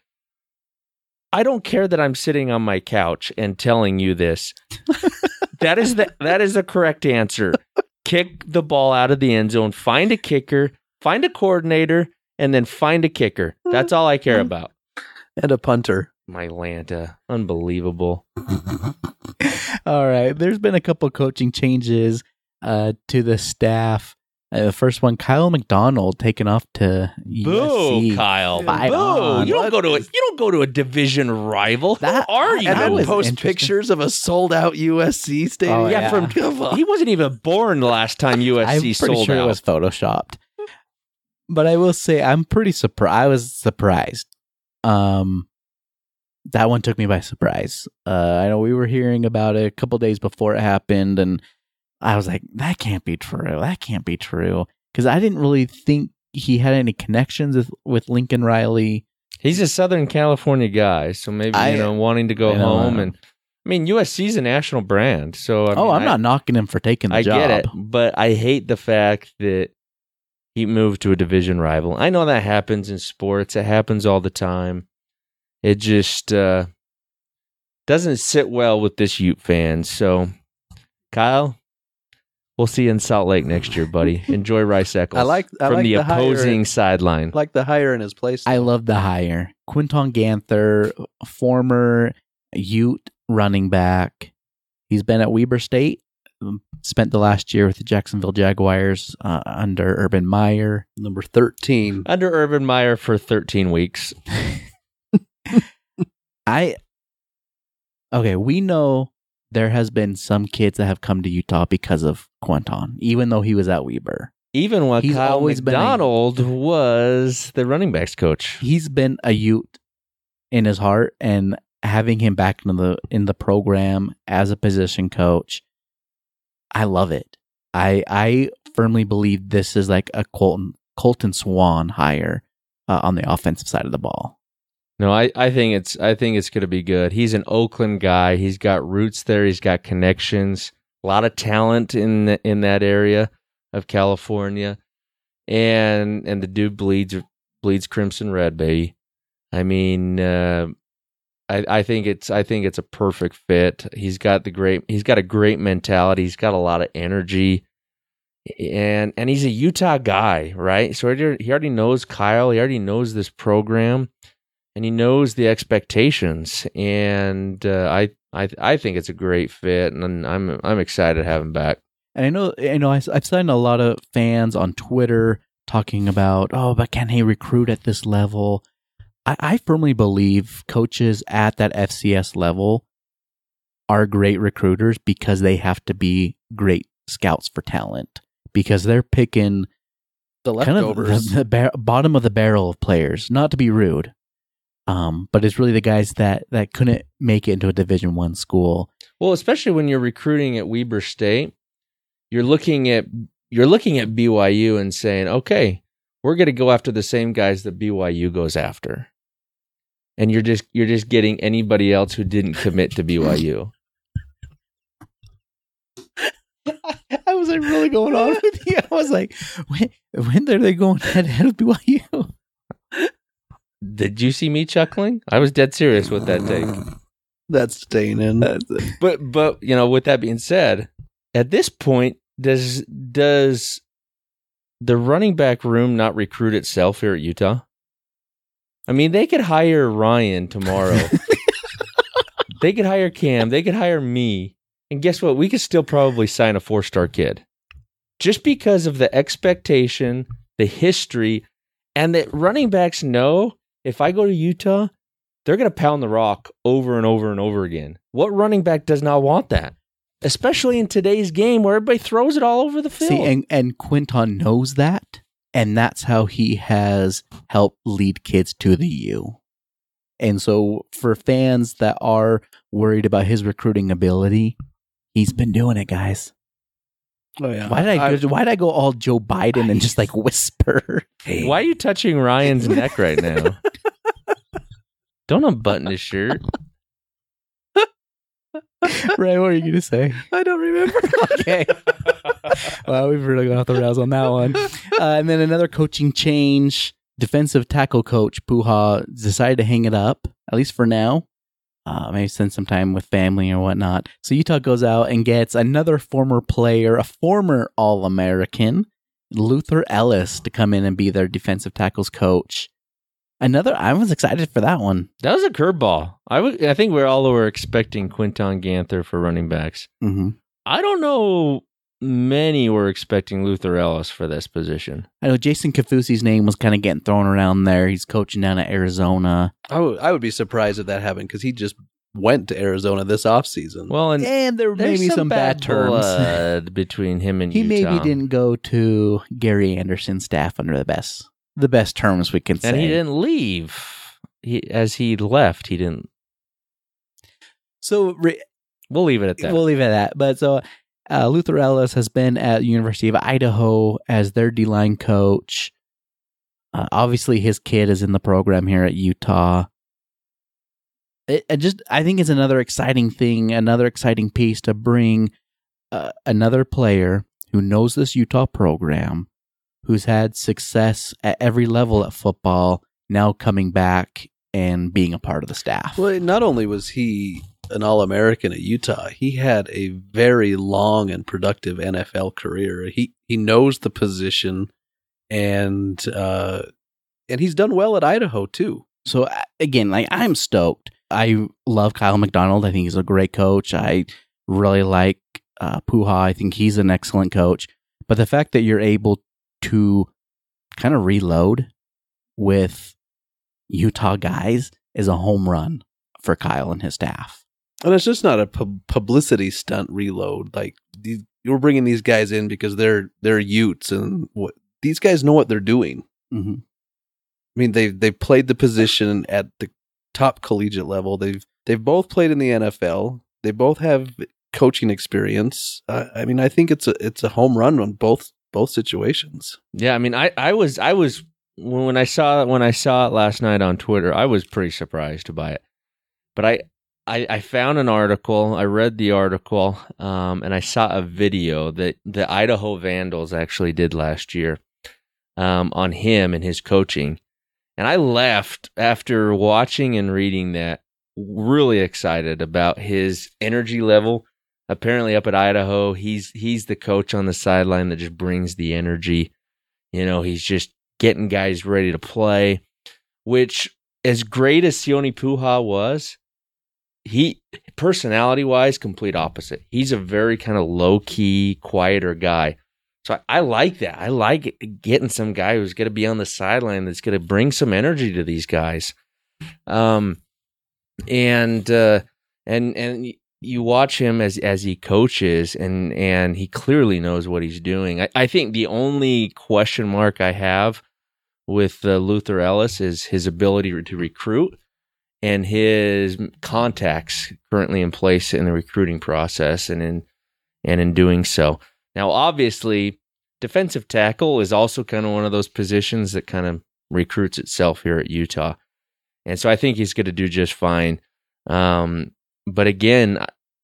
I don't care that I'm sitting on my couch and telling you this. that is the that is the correct answer. Kick the ball out of the end zone. Find a kicker. Find a coordinator, and then find a kicker. That's all I care about. and a punter. My Lanta, unbelievable. All right. There's been a couple coaching changes uh, to the staff. Uh, the first one, Kyle McDonald taking off to U S C. Boo, Kyle. Fight Boo. on. You don't go to a you don't go to a division rival. That- Who are you? And That then was post interesting. pictures of a sold out U S C stadium. Oh, yeah, yeah. from Come on. he wasn't even born the last time U S I'm C pretty sold sure out. it was photoshopped. But I will say I'm pretty surprised. I was surprised. Um, that one took me by surprise. Uh, I know we were hearing about it a couple days before it happened, and I was like, that can't be true. That can't be true. Because I didn't really think he had any connections with, with Lincoln Riley. He's a Southern California guy, so maybe, I- you know, wanting to go I know, home. uh, And I mean, U S C's a national brand. So, I oh, mean, I'm I, not knocking him for taking the I job. get it, but I hate the fact that he moved to a division rival. I know that happens in sports. It happens all the time. It just uh, doesn't sit well with this Ute fan. So, Kyle, we'll see you in Salt Lake next year, buddy. Enjoy Rice Eccles I like- I from like the the hire- opposing sideline. Like the hire in his place. I love the hire. Quinton Ganther, former Ute running back. He's been at Weber State. um, Spent the last year with the Jacksonville Jaguars uh, under Urban Meyer. Number thirteen. Under Urban Meyer for thirteen weeks. I okay. We know there has been some kids that have come to Utah because of Quinton, even though he was at Weber. Even while He's Kyle always been a- McDonald was the running backs coach. He's been a Ute in his heart, and having him back in the in the program as a position coach, I love it. I I firmly believe this is like a Colton Colton Swan hire uh, on the offensive side of the ball. No, I, I think it's I think it's going to be good. He's an Oakland guy. He's got roots there. He's got connections. A lot of talent in the, in that area of California, and and the dude bleeds bleeds crimson red, baby. I mean, uh, I I think it's I think it's a perfect fit. He's got the great. He's got a great mentality. He's got a lot of energy. And and he's a Utah guy, right? So he already, he already knows Kyle. He already knows this program, and he knows the expectations. And uh, I I I think it's a great fit, and I'm I'm excited to have him back. And I know, I know, I- I've seen a lot of fans on Twitter talking about, oh, but can he recruit at this level? I, I firmly believe coaches at that F C S level are great recruiters because they have to be great scouts for talent, because they're picking The kind of leftovers. the, the bar- bottom of the barrel of players. Not to be rude, um, but it's really the guys that that couldn't make it into a Division One school. Well, especially when you're recruiting at Weber State, you're looking at you're looking at B Y U and saying, okay, we're going to go after the same guys that B Y U goes after, and you're just you're just getting anybody else who didn't commit to B Y U. I was like really going on with you. I was like, when when are they going head to head with B Y U? Did you see me chuckling? I was dead serious with that take. That's staying in. But but you know, with that being said, at this point, does does the running back room not recruit itself here at Utah? I mean, they could hire Ryan tomorrow. They could hire Cam. They could hire me. And guess what? We could still probably sign a four-star kid. Just because of the expectation, the history, and that running backs know if I go to Utah, they're going to pound the rock over and over and over again. What running back does not want that? Especially in today's game where everybody throws it all over the field. See, and, and Quinton knows that, and that's how he has helped lead kids to the U. And so for fans that are worried about his recruiting ability, he's been doing it, guys. Oh yeah. Why did I, go, why did I go all Joe Biden and just like whisper? Why are you touching Ryan's neck right now? Don't unbutton his shirt. Ray, what are you going to say? I don't remember. Okay. Well, we've really gone off the rails on that one. Uh, and then another coaching change. Defensive tackle coach Puha decided to hang it up, at least for now. Uh, maybe spend some time with family or whatnot. So Utah goes out and gets another former player, a former All-American, Luther Ellis, to come in and be their defensive tackles coach. Another, I was excited for that one. That was a curveball. I, w- I think we're all were expecting Quinton Ganther for running backs. Mm-hmm. I don't know many were expecting Luther Ellis for this position. I know Jason Kafusi's name was kind of getting thrown around there. He's coaching down at Arizona. I would, I would be surprised if that happened because he just went to Arizona this offseason. Well, and And there may there's be some bad terms. blood between him and He Utah. maybe didn't go to Gary Anderson's staff under the best the best terms we can say. And he didn't leave. He as he left, he didn't. So re- We'll leave it at that. we'll leave it at that. But so Uh, Luther Ellis has been at the University of Idaho as their D-line coach. Uh, obviously, his kid is in the program here at Utah. It, it just, I think it's another exciting thing, another exciting piece to bring uh, another player who knows this Utah program, who's had success at every level at football, now coming back and being a part of the staff. Well, not only was he an All-American at Utah, he had a very long and productive N F L career. He he knows the position, and uh, and he's done well at Idaho too. So uh, again, like I'm stoked. I love Kyle McDonald. I think he's a great coach. I really like uh, Puha. I think he's an excellent coach. But the fact that you're able to kind of reload with Utah guys is a home run for Kyle and his staff. And it's just not a pub- publicity stunt reload. Like these, you're bringing these guys in because they're they're Utes, and what these guys know what they're doing. Mm-hmm. I mean, they they played the position at the top collegiate level. They've they've both played in the N F L. They both have coaching experience. Uh, I mean, I think it's a it's a home run on both both situations. Yeah, I mean, I, I was I was when I saw when I saw it last night on Twitter, I was pretty surprised by it. But I. I, I found an article, I read the article, um, and I saw a video that the Idaho Vandals actually did last year um, on him and his coaching. And I left after watching and reading that really excited about his energy level. Apparently up at Idaho, he's he's the coach on the sideline that just brings the energy. You know, he's just getting guys ready to play, which as great as Sione Puha was, he, personality-wise, complete opposite. He's a very kind of low-key, quieter guy. So I, I like that. I like getting some guy who's going to be on the sideline that's going to bring some energy to these guys. Um, and uh, and and you watch him as as he coaches, and and he clearly knows what he's doing. I, I think the only question mark I have with uh, Luther Ellis is his ability to recruit and his contacts currently in place in the recruiting process and in and in doing so. Now, obviously, defensive tackle is also kind of one of those positions that kind of recruits itself here at Utah. And so I think he's going to do just fine. Um, but again,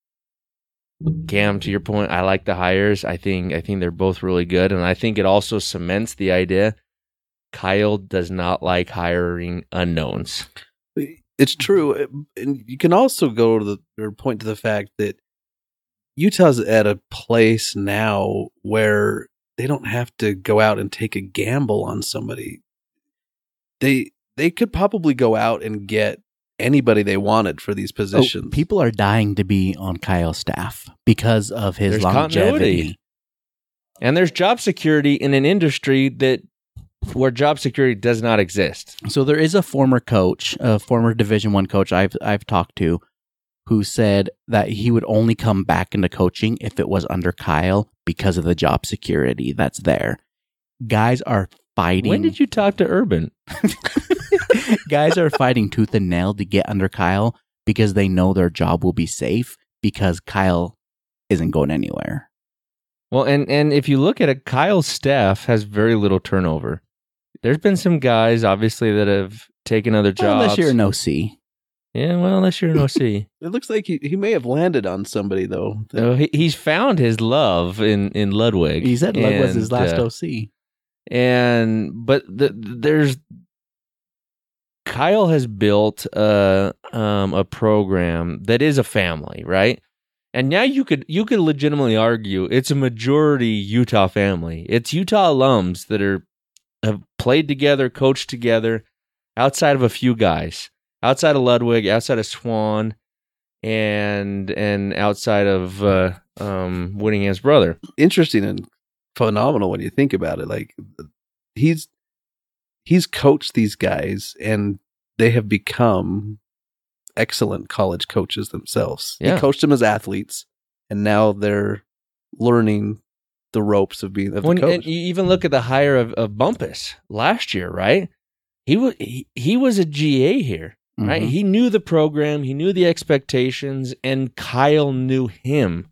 Cam, to your point, I like the hires. I think I think they're both really good. And I think it also cements the idea Kyle does not like hiring unknowns. It's true, and you can also go to the or point to the fact that Utah's at a place now where they don't have to go out and take a gamble on somebody. They they could probably go out and get anybody they wanted for these positions. Oh, people are dying to be on Kyle's staff because of his There's longevity. continuity. And there's job security in an industry that where job security does not exist. So there is a former coach, a former Division One coach I've I've talked to, who said that he would only come back into coaching if it was under Kyle because of the job security that's there. Guys are fighting. When did you talk to Urban? Guys are fighting tooth and nail to get under Kyle because they know their job will be safe because Kyle isn't going anywhere. Well, and, and if you look at it, Kyle's staff has very little turnover. There's been some guys, obviously, that have taken other jobs. Unless you're an O C. Yeah, well, unless you're an O C. It looks like he, he may have landed on somebody, though. So he, he's found his love in, in Ludwig. He said Ludwig was his and, last uh, O C. And, but the, there's, Kyle has built a, um, a program that is a family, right? And now you could you could legitimately argue it's a majority Utah family. It's Utah alums that are have played together, coached together, outside of a few guys, outside of Ludwig, outside of Swan, and and outside of uh, um, Whittingham's brother. Interesting and phenomenal when you think about it. Like he's he's coached these guys, and they have become excellent college coaches themselves. Yeah. He coached them as athletes, and now they're learning the ropes of being of When, the coach. and you even look at the hire of, of Bumpus last year, right? He was he, he was a G A here, right? Mhm. He knew the program, he knew the expectations, and Kyle knew him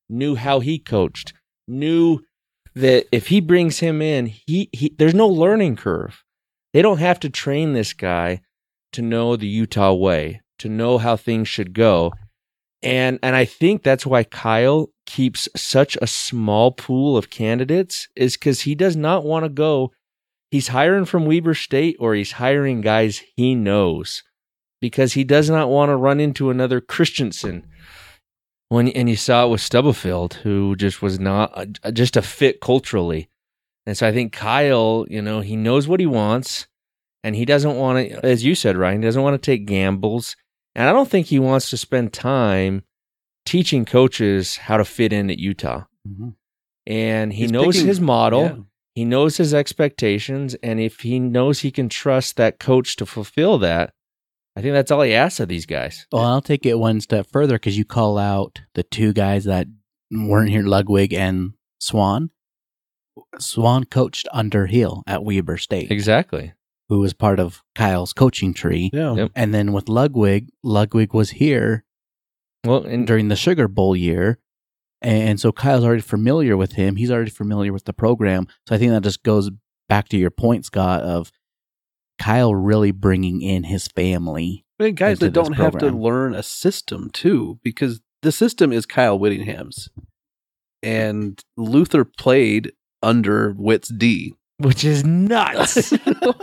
knew how he coached, knew that if he brings him in, he, he there's no learning curve. They don't have to train this guy to know the Utah way, to know how things should go. And and I think that's why Kyle keeps such a small pool of candidates, is because he does not want to go. He's hiring from Weber State, or he's hiring guys he knows, because he does not want to run into another Christensen. When and you saw it with Stubblefield, who just was not a, just a fit culturally. And so I think Kyle, you know, he knows what he wants, and he doesn't want to, as you said, Ryan, he doesn't want to take gambles. And I don't think he wants to spend time teaching coaches how to fit in at Utah. Mm-hmm. And he He's knows picking, his model. Yeah. He knows his expectations. And if he knows he can trust that coach to fulfill that, I think that's all he asks of these guys. Well, I'll take it one step further, because you call out the two guys that weren't here, Ludwig and Swan. Swan coached under Hill at Weber State. Exactly. Who was part of Kyle's coaching tree. Yeah. Yep. And then with Ludwig, Ludwig was here Well, and during the Sugar Bowl year. And so Kyle's already familiar with him. He's already familiar with the program. So I think that just goes back to your point, Scott, of Kyle really bringing in his family. I mean, guys into that don't this have to program. learn a system too, because the system is Kyle Whittingham's, and Luther played under Witt's D, which is nuts.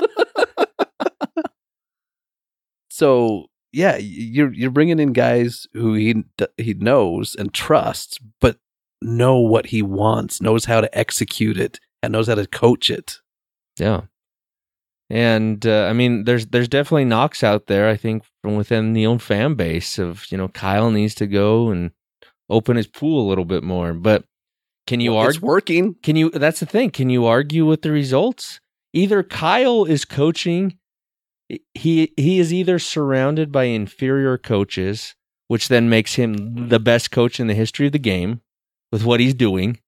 So yeah, you're you're bringing in guys who he he knows and trusts, but know what he wants, knows how to execute it, and knows how to coach it. Yeah. And uh, I mean, there's there's definitely knocks out there, I think, from within the own fan base of, you know, Kyle needs to go and open his pool a little bit more. But can you Well, argue? it's working. Can you? That's the thing. Can you argue with the results? Either Kyle is coaching. He he is either surrounded by inferior coaches, which then makes him the best coach in the history of the game with what he's doing,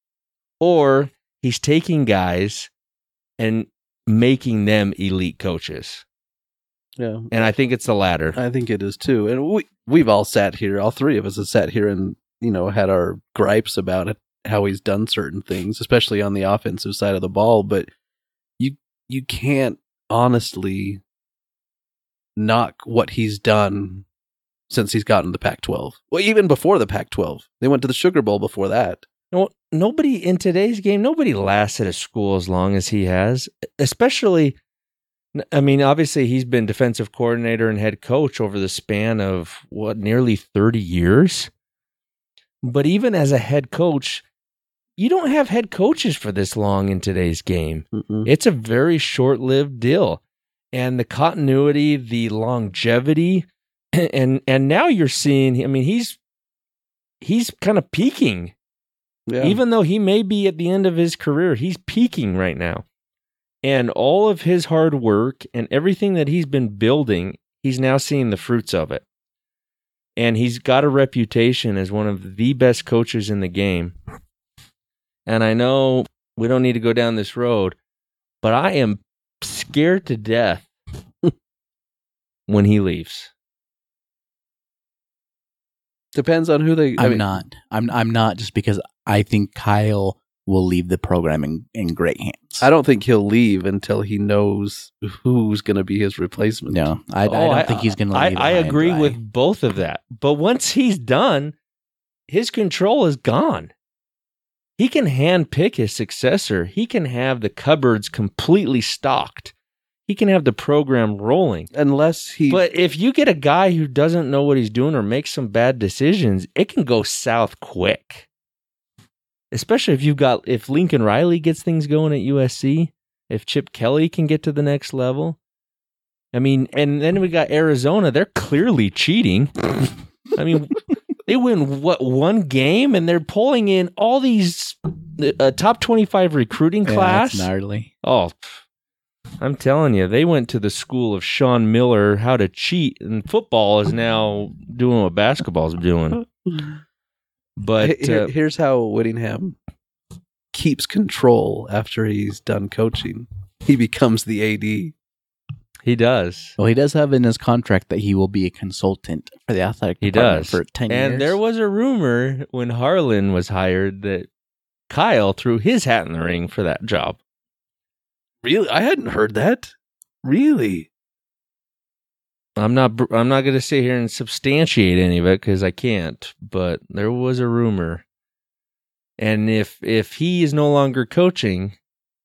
or he's taking guys and making them elite coaches. Yeah, And I think it's the latter. I think it is too. And we we've all sat here, all three of us have sat here and, you know, had our gripes about it, how he's done certain things, especially on the offensive side of the ball. But you you can't honestly knock what he's done since he's gotten the Pac twelve. Well, even before the Pac twelve, they went to the Sugar Bowl before that. No, nobody in today's game, nobody lasts at a school as long as he has, especially, I mean, obviously he's been defensive coordinator and head coach over the span of, what, nearly thirty years? But even as a head coach, you don't have head coaches for this long in today's game. Mm-mm. It's a very short-lived deal. And the continuity, the longevity, and and now you're seeing, I mean, he's he's kind of peaking. Yeah. Even though he may be at the end of his career, he's peaking right now. And all of his hard work and everything that he's been building, he's now seeing the fruits of it. And he's got a reputation as one of the best coaches in the game. And I know we don't need to go down this road, but I am scared to death when he leaves. Depends on who they. I I'm mean, not. I'm I'm not just because I think Kyle will leave the program in, in great hands. I don't think he'll leave until he knows who's going to be his replacement. No, I, I Oh, don't think he's going to I, leave. I it high and agree dry. with both of that. But once he's done, his control is gone. He can handpick his successor. He can have the cupboards completely stocked. He can have the program rolling. Unless he. But if you get a guy who doesn't know what he's doing or makes some bad decisions, it can go south quick. Especially if you've got, if Lincoln Riley gets things going at U S C, if Chip Kelly can get to the next level. I mean, and then we got Arizona. They're clearly cheating. I mean, they win, what, one game, and they're pulling in all these uh, top twenty-five recruiting Yeah, class. that's gnarly. Oh, I'm telling you, they went to the school of Sean Miller, how to cheat, and football is now doing what basketball's doing. But Here- uh, here's how Whittingham keeps control after he's done coaching. He becomes the A D. He does. Well, he does have in his contract that he will be a consultant for the athletic He department does. for ten and years. there was a rumor when Harlan was hired that Kyle threw his hat in the ring for that job. Really? I hadn't heard that. Really? I'm not. I'm not going to sit here and substantiate any of it because I can't. But there was a rumor, and if if he is no longer coaching,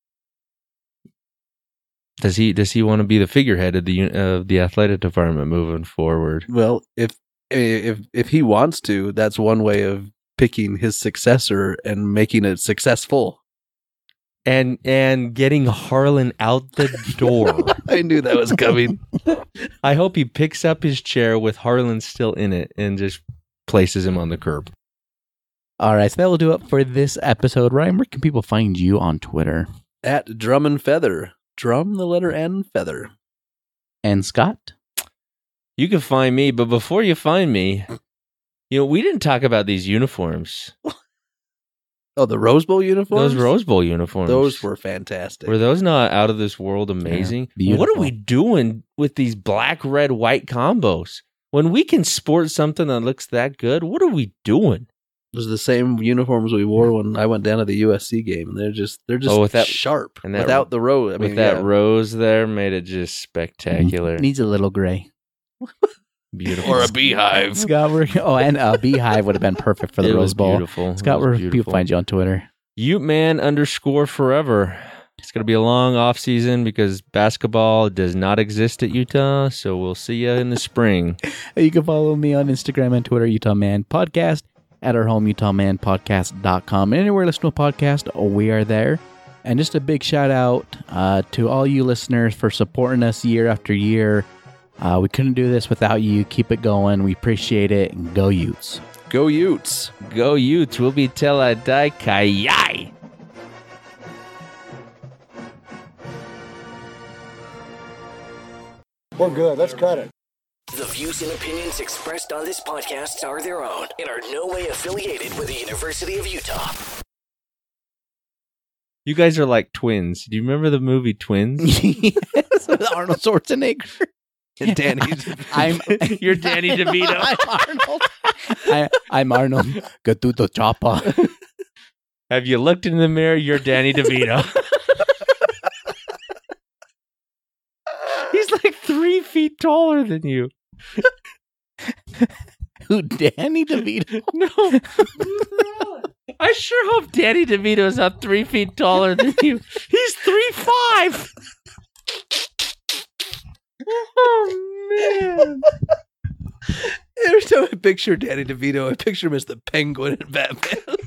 does he does he want to be the figurehead of the of the athletic department moving forward? Well, if if if he wants to, that's one way of picking his successor and making it successful. And and getting Harlan out the door. I knew that was coming. I hope he picks up his chair with Harlan still in it and just places him on the curb. All right, so that will do it for this episode. Ryan, where can people find you on Twitter? At Drum and Feather. Drum, the letter N, Feather. And Scott? You can find me, but before you find me, you know, we didn't talk about these uniforms. Oh, the Rose Bowl uniforms? Those Rose Bowl uniforms. Those were fantastic. Were those not out of this world amazing? Yeah, what are beautiful. we doing with these black, red, white combos? When we can sport something that looks that good, what are we doing? It was the same uniforms we wore when I went down to the U S C game. They're just they're just Oh, with that- sharp. and that- without the rose. I mean, with that yeah. rose there, made it just spectacular. Needs a little gray. Beautiful. Or a beehive. Scott, where, oh, and a beehive would have been perfect for the It Rose was Bowl. beautiful. Scott, It was where can people beautiful. find you on Twitter? Uteman underscore forever. It's going to be a long off season because basketball does not exist at Utah. So we'll see you in the spring. You can follow me on Instagram and Twitter, Utah Man Podcast, at our home, utah man podcast dot com. Anywhere you listen to a podcast, we are there. And just a big shout out uh, to all you listeners for supporting us year after year. Uh, we couldn't do this without you. Keep it going. We appreciate it. And go Utes. Go Utes. Go Utes. We'll be till I die. Kayai. We're good. Let's cut it. The views and opinions expressed on this podcast are their own and are no way affiliated with the University of Utah. You guys are like twins. Do you remember the movie Twins? Yes, with Arnold Schwarzenegger. And Danny. I'm You're Danny DeVito. I'm Arnold. I, I'm Arnold. Gatuto Chapa. Have you looked in the mirror? You're Danny DeVito. He's like three feet taller than you. Who, Danny DeVito? No. I sure hope Danny DeVito is not three feet taller than you. He's three five. Oh man! Every time I picture Danny DeVito, I picture him as the Penguin in Batman.